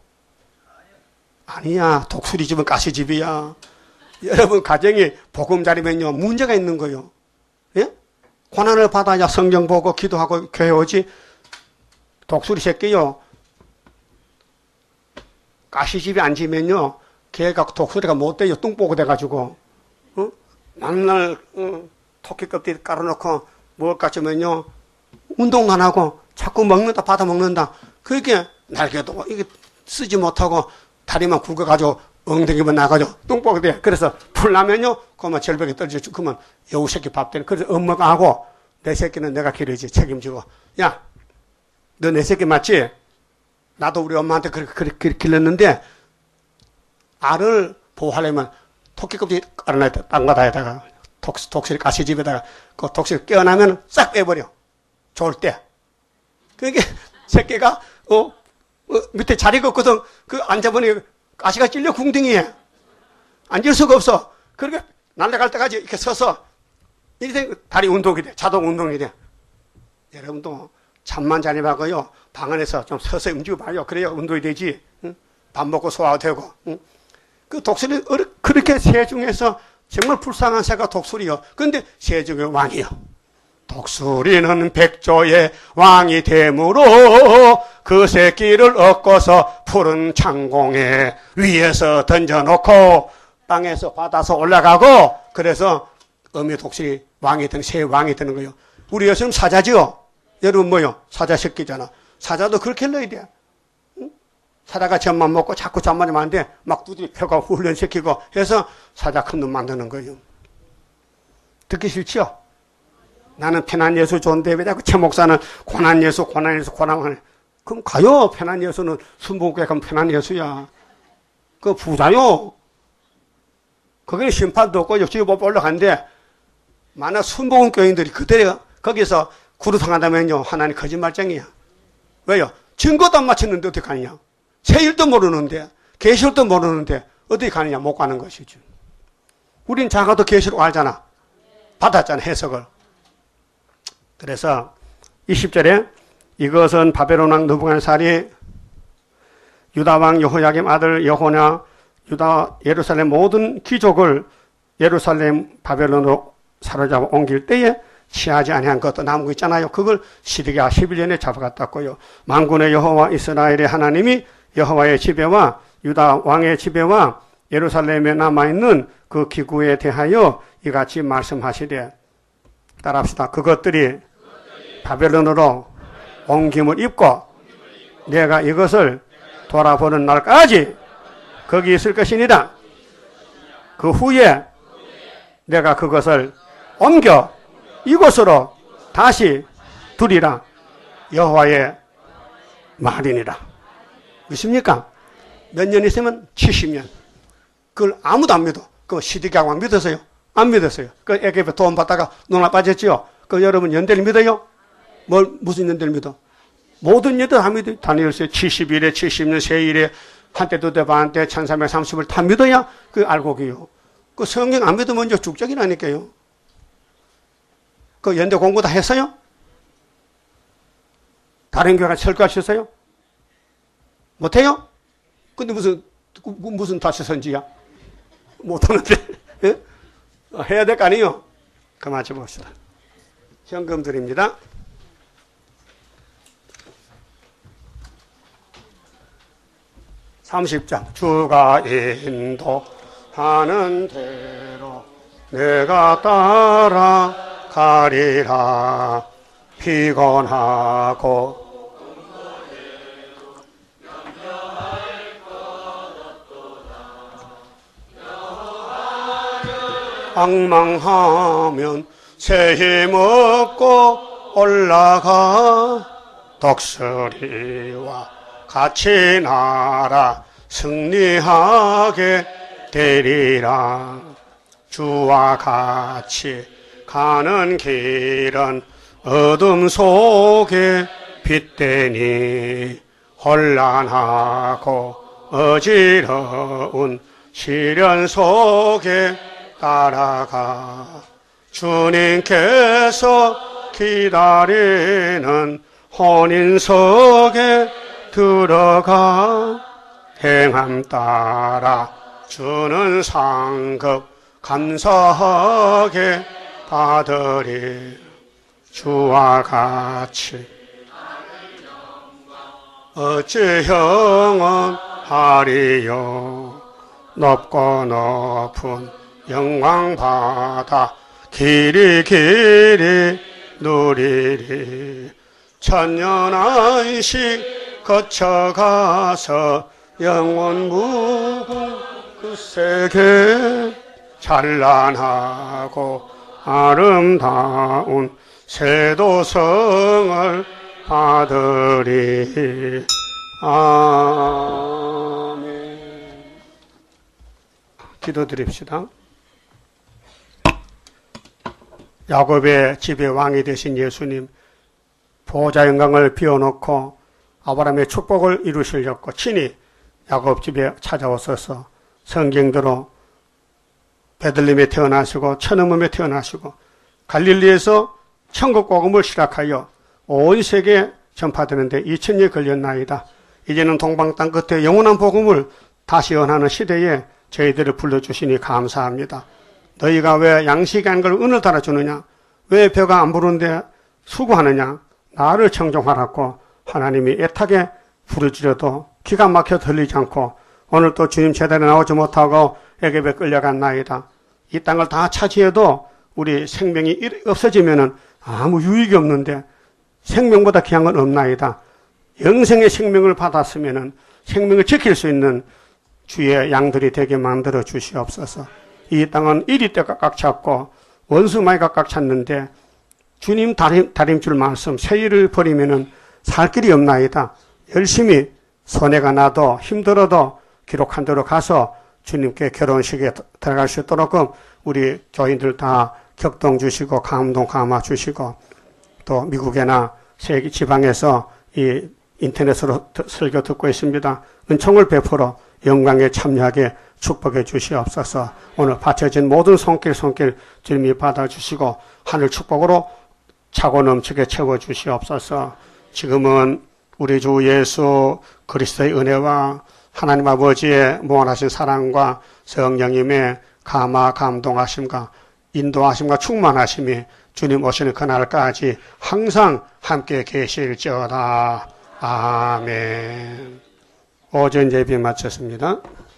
아니야. 독수리 집은 가시집이야. 여러분 가정이 보금자리면요. 문제가 있는 거예요. 예? 고난을 받아야 성경 보고 기도하고 교회 오지. 독수리 새끼요. 가시집이 앉으면요. 걔가 독수리가 못 돼요. 뚱보고 돼가지고. 어? 맨날 어, 토끼 껍질 깔아놓고 먹을 것 같으면요. 운동도 안 하고 자꾸 먹는다 받아 먹는다. 그게 날개도 이게 쓰지 못하고 다리만 굵어가지고 엉덩이만 나가지고 뚱보게 돼. 그래서 풀나면요. 그만 절벽에 떨어져. 그러면 여우 새끼 밥 되는. 그래서 엄마가 하고 내 새끼는 내가 기르지. 책임지고. 야, 너 내 새끼 맞지? 나도 우리 엄마한테 그렇게, 그렇게 길렀는데 알을 보호하려면 토끼 껍질 깔아놔야 돼. 땅 바다에다가 독, 독수리 가시집에다가 그 독수리 깨어나면 싹 빼버려. 좋을 때. 그게 새끼가 어, 어 밑에 자리가 없거든. 그 앉아보니 가시가 찔려 궁둥이에. 앉을 수가 없어. 그렇게 날아갈 때까지 이렇게 서서 이렇게 다리 운동이 돼. 자동 운동이 돼. 여러분도 잠만 잘 해봐고요. 방 안에서 좀 서서 움직여 봐요. 그래야 운동이 되지. 응? 밥 먹고 소화가 되고. 응? 그 독수리, 그렇게 새 중에서 정말 불쌍한 새가 독수리요. 그런데 새 중에 왕이요. 독수리는 백조의 왕이 되므로 그 새끼를 얻고서 푸른 창공에 위에서 던져놓고 땅에서 받아서 올라가고 그래서 어미 독수리 왕이 되는, 새 왕이 되는 거예요. 우리 예수님 사자죠? 여러분 뭐요? 사자 새끼잖아. 사자도 그렇게 넣어야 돼. 응? 사자가 젖만 먹고 자꾸 잠만 자면 안 돼. 막 두드리 펴고 훈련시키고 해서 사자 큰 놈 만드는 거예요. 듣기 싫지요? 나는 편한 예수 좋은데 왜 자꾸 최 목사는 고난 예수, 고난 예수, 고난 그럼 가요. 편한 예수는 순복음교회 가면 편한 예수야. 그 부자요. 거기는 심판도 없고 역시 못 올라간대. 만약 순복음교인들이 그대로 거기서 구루당한다면요. 하나님 거짓말쟁이야. 왜요? 증거도 안 맞췄는데 어떻게 가느냐. 세일도 모르는데 계시록도 모르는데 어떻게 가느냐. 못 가는 것이죠. 우린 작아도 계시록 알잖아. 받았잖아. 해석을. 그래서 이십 절에 이것은 바벨론 왕 느부갓네살이 유다 왕 여호야김 아들 여호냐 유다 예루살렘 모든 귀족을 예루살렘 바벨론으로 사로잡아 옮길 때에 취하지 아니한 것도 남은 거 있잖아요. 그걸 시드기야 십일 년에 잡아갔다고요. 만군의 여호와 이스라엘의 하나님이 여호와의 지배와 유다 왕의 지배와 예루살렘에 남아있는 그 기구에 대하여 이같이 말씀하시되 따라합시다. 그것들이 바벨론으로 옮김을 입고 내가 이것을 돌아보는 날까지 거기 있을 것이니라. 그 후에 내가 그것을 옮겨 이곳으로 다시 두리라. 여호와의 말이니라. 믿습니까? 몇 년 있으면 칠십 년. 그걸 아무도 안 믿어. 그 시드기야 왕 믿었어요? 안 믿었어요. 그 애굽에 돈 받다가 눈알 빠졌지요? 그 여러분 연대를 믿어요? 뭘, 무슨 연대를 믿어? 모든 연대 다 믿어요. 다니엘서에 칠십 일에, 칠십 년, 세일에, 한때, 두때, 반때, 천삼백삼십을 다 믿어야 그 알고 계요. 그 성경 안 믿으면 이제 죽적이라니까요. 그 연대 공부 다 했어요? 다른 교회가 철거하셨어요? 못해요? 근데 무슨, 무슨 다시 선지야? 못하는데. 예? 해야 될 거 아니에요? 그만 좀 봅시다. 현금 드립니다. 삼십 장 주가 인도하는 대로 내가 따라가리라. 피곤하고 앙망하면 새 힘 얻고 올라가. 독수리와 같이 날아 승리하게 되리라. 주와 같이 가는 길은 어둠 속에 빛되니 혼란하고 어지러운 시련 속에 따라가. 주님께서 기다리는 혼인석에 들어가. 행함 따라 주는 상급 감사하게 받으리. 주와 같이 어찌 영원하리요. 높고 높은 영광 받아 길이 길이 누리리. 천년 안식 거쳐가서 영원 무궁 그 세계. 찬란하고 아름다운 세도성을 받으리. 아멘. 기도드립시다. 야곱의 집의 왕이 되신 예수님, 보호자 영광을 비워놓고 아브라함의 축복을 이루시려고 친히 야곱 집에 찾아오셔서 성경대로 베들레헴에 태어나시고 천음음에 태어나시고 갈릴리에서 천국 복음을 시작하여 온 세계에 전파되는데 이천 년이 걸렸나이다. 이제는 동방 땅 끝에 영원한 복음을 다시 연하는 시대에 저희들을 불러주시니 감사합니다. 너희가 왜 양식이 아닌 걸 은을 달아주느냐? 왜 배가 안 부르는데 수고하느냐? 나를 청종하라고 하나님이 애타게 부르짖어도 기가 막혀 들리지 않고 오늘 또 주님 제자리에 나오지 못하고 애굽에 끌려간 나이다. 이 땅을 다 차지해도 우리 생명이 없어지면은 아무 유익이 없는데 생명보다 귀한 건 없나이다. 영생의 생명을 받았으면은 생명을 지킬 수 있는 주의 양들이 되게 만들어 주시옵소서. 이 땅은 이리 때 꽉 찼고 원수 많이 꽉 찼는데 주님 다림, 다림줄 말씀 세일을 버리면은 살 길이 없나이다. 열심히 손해가 나도 힘들어도 기록한 대로 가서 주님께 결혼식에 들어갈 수 있도록 우리 교인들 다 격동 주시고 감동 감화 주시고 또 미국이나 세계 지방에서 이 인터넷으로 설교 듣고 있습니다. 은총을 베풀어 영광에 참여하게 축복해 주시옵소서. 오늘 바쳐진 모든 손길 손길 주님이 받아주시고 하늘 축복으로 차고 넘치게 채워주시옵소서. 지금은 우리 주 예수 그리스도의 은혜와 하나님 아버지의 무한하신 사랑과 성령님의 감화 감동하심과 인도하심과 충만하심이 주님 오시는 그날까지 항상 함께 계실지어다. 아멘. 오전 예배 마쳤습니다.